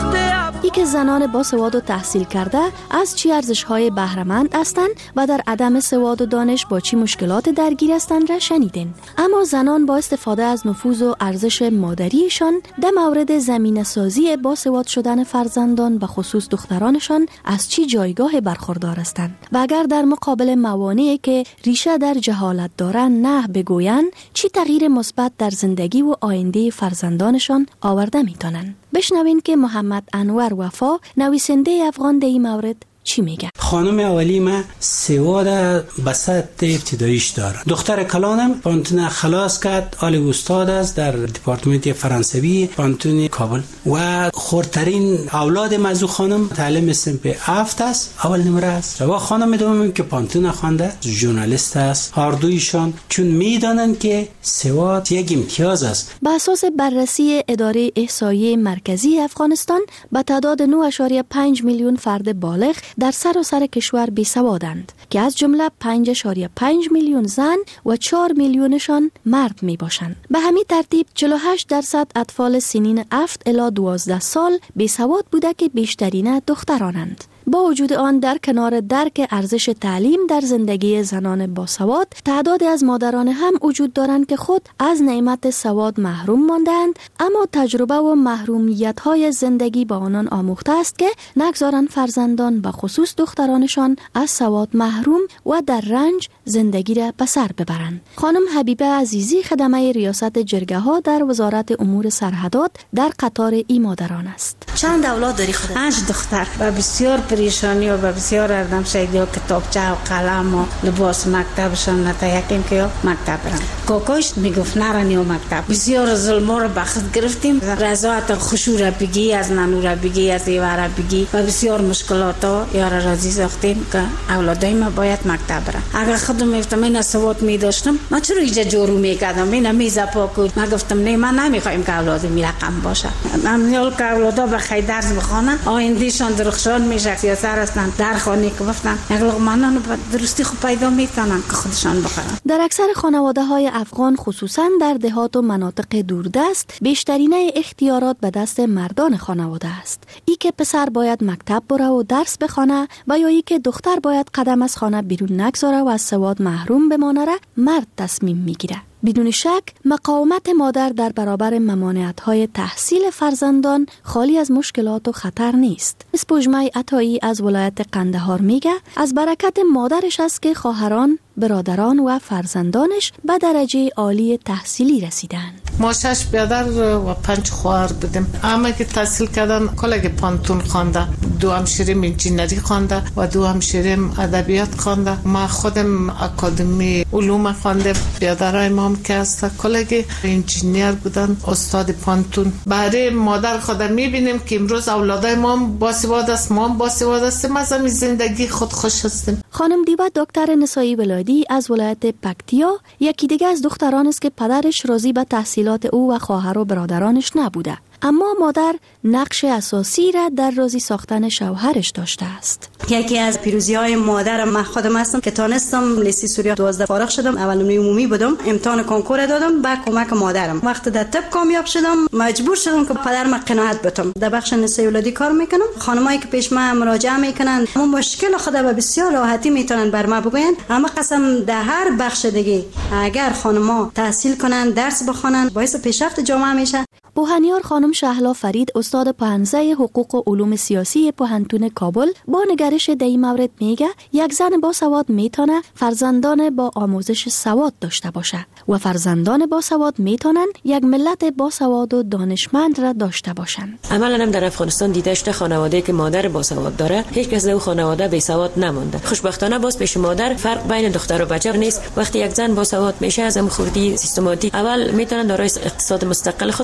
ای که زنان با سواد و تحصیل کرده از چی ارزش‌های بهره‌مند هستند و در عدم سواد و دانش با چی مشکلات درگیر هستند را شنیدین. اما زنان با استفاده از نفوذ و ارزش مادریشان در مورد زمینه سازی با سواد شدن فرزندان و خصوص دخترانشان از چی جایگاه برخوردار هستند و اگر در مقابل موانعی که ریشه در جهالت دارند نه بگویند چی تغییر مثبت در زندگی و آینده فرزندانشان آورده میتونند. بشنوین که محمد انور وفا نویسنده افغان در این مورد چی میگه؟ خانم اولی ما سواد به سطح ابتداییش داره. دختر کلانم پانتون خلاص کرد، آل استاد است در دپارتمنت فرانسوی پانتون کابل و خردترین اولاد مزو خانم تعلیم سنپ هفت است، اول نمره است. و خانم دوم که پانتون خوانده ژورنالیست است. هر دویشان چون میدانن که سواد یک امتیاز است. به اساس بررسی اداره احصایه مرکزی افغانستان به تعداد نه و پنج میلیون فرد بالغ در سراسر کشور بی سوادند که از جمله پنج و پنج میلیون زن و چهار میلیونشان مرد می باشند. به همین ترتیب چهل و هشت درصد اطفال سنین هفت الی دوازده سال بی سواد بوده که بیشترین دخترانند. با وجود آن در کنار درک ارزش تعلیم در زندگی زنان باسواد، تعدادی از مادران هم وجود دارند که خود از نعمت سواد محروم ماندند، اما تجربه و محرومیت‌های زندگی با آنان آموخته است که نگذارند فرزندان و خصوص دخترانشان از سواد محروم و در رنج زندگی را به سر ببرند. خانم حبیبه عزیزی خدمه ریاست جرگه ها در وزارت امور سرحدات در قطار این مادران است. چند اولاد داری خودت؟ پنج دختر و بسیار پریشانی و بسیار اردم شاید یا کتابچه و قلم و لباس مکتبشان نتایقیم که یا مکتب برن. کاکاش میگفت نرن یا مکتب. بسیار ظلم را بخت گرفتیم. رضایت خشوع را بگی، از ننو را بگی، از ایوه را بگی و بسیار مشکلات ها یا را راضی ساختیم که اولادای ما باید مکتب برن. اگر خودم میفتم این سواد میداشتم من چرا اینجا جورو میکردم؟ این میز پاک من گفتم نه من نمیخوایم که اولاد می رقم باشه. من میال که اولادا بخیر درس بخونن آیندهشان درخشان میشه. سیاست هستن در خانه که گفتن اغلقمانان درستی خوب پیدا میتونن که خودشان بخورن. در اکثر خانواده های افغان خصوصا در دهات و مناطق دوردست بیشترین اختیارات به دست مردان خانواده است. ای که پسر باید مکتب بره و درس بخونه و یا ای که دختر باید قدم از خانه بیرون نگذاره و از سواد محروم بمانه را مرد تصمیم میگیره. بدون شک مقاومت مادر در برابر ممانعت‌های تحصیل فرزندان خالی از مشکلات و خطر نیست. اسپوجمای عطایی از ولایت قندهار میگه از برکت مادرش است که خواهران، برادران و فرزندانش به درجه عالی تحصیلی رسیدن. ما شش برادر و پنج خواهر بودیم. اما که تحصیل کردن کلگ پانتون خوانده، دو همشیریم انجینری خوانده و دو همشیریم ادبیات خوانده. ما خودم اکادمی علوم خوانده. برادرای ما که هست کلگ انجینیر بودن، استاد پانتون. برای مادر خودم میبینیم که امروز اولادای ما باسواد است، ما باسواد هستیم، از همین زندگی خود خوش هستیم. خانم دیبا دکتر نسایی ولادی از ولایت پکتیا یکی دیگه از دختران است که پدرش راضی به تحصیلات او و خواهر و برادرانش نبوده، اما مادر نقش اساسی را در راضی ساختن شوهرش داشته است. یکی از پیروزی‌های مادرم من خودم هستم که تانستم لیسانس سوریه دوازده فارغ شدم. اول نمره عمومی بودم، امتحان کنکور دادم با کمک مادرم. وقتی در طب کامیاب شدم مجبور شدم که پدرم قناعت بتم. در بخش نسای ولادی کار میکنم. خانمایی که پیش من مراجعه میکنن اما مشکل خود به بسیار راحتی میتونن بر ما بگوین. اما قسم در هر بخش دیگه اگر خانم‌ها تحصیل کنن، درس بخونن، باعث پیشرفت جامعه میشه. بوهنیار خانم شهلا فرید استاد پانزه حقوق و علوم سیاسی پوهنتون کابل با نگرش در این مورد میگه یک زن با سواد میتونه فرزندان با آموزش سواد داشته باشه و فرزندان با سواد میتونن یک ملت با سواد و دانشمند را داشته باشند. عملاً هم در افغانستان دیده شده خانواده که مادر با سواد داره هیچ کس او خانواده بی سواد نمونده. خوشبختانه باز پیش مادر فرق بین دختر و بچه نیست. وقتی یک زن با سواد میشه از هم خوردی سیستماتیک اول میتونه دارای اقتصاد مستقل خود شود،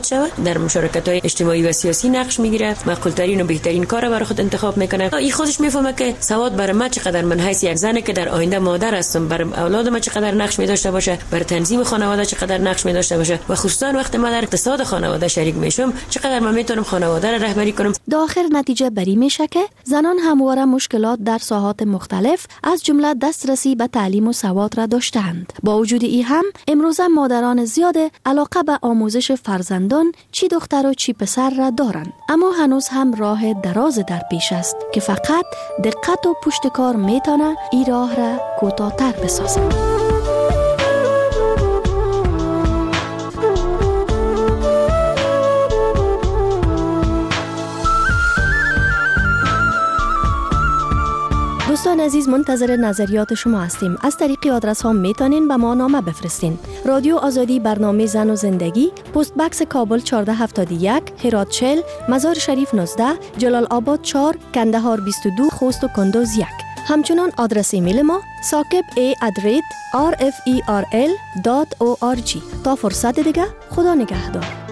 در مشارکت‌های اجتماعی و سیاسی نقش میگیره، معقول‌ترین و بهترین کار برای خود انتخاب میکنه. این خودش میفهمه که سواد برای من چقدر، من حیث یک زنی که در آینده مادر هستم، برای اولاد من چقدر نقش می داشته باشه، برای تنظیم خانواده چقدر نقش می داشته باشه و خصوصا وقتی من در اقتصاد خانواده شریک میشم چقدر من میتونم خانواده را رهبری کنم. در آخر نتیجه بری میشه که زنان همواره مشکلات در ساحات مختلف از جمله دسترسی به تعلیم و سواد را داشتند. با وجود این هم امروزه مادران زیاد علاقه به آموزش فرزندان چی دختر و چی پسر را دارند، اما هنوز هم راه دراز در پیش است که فقط دقت و پشتکار میتونه این راه را کوتاه‌تر بسازه. دوستان عزیز، منتظر نظریات شما هستیم. از طریق آدرس ها میتونین به ما نامه بفرستین. رادیو آزادی، برنامه زن و زندگی، پست بکس کابل چهارده هفتاد و یک، هرات چهل، مزار شریف نوزده، جلال آباد چهار، کندهار بیست و دو، خوست و کندوز یک. همچنان آدرس ایمیل ما ساکب ای ادریت آر اف ای آر ال دات او آر جی. تا فرصت دیگه، خدا نگهدار.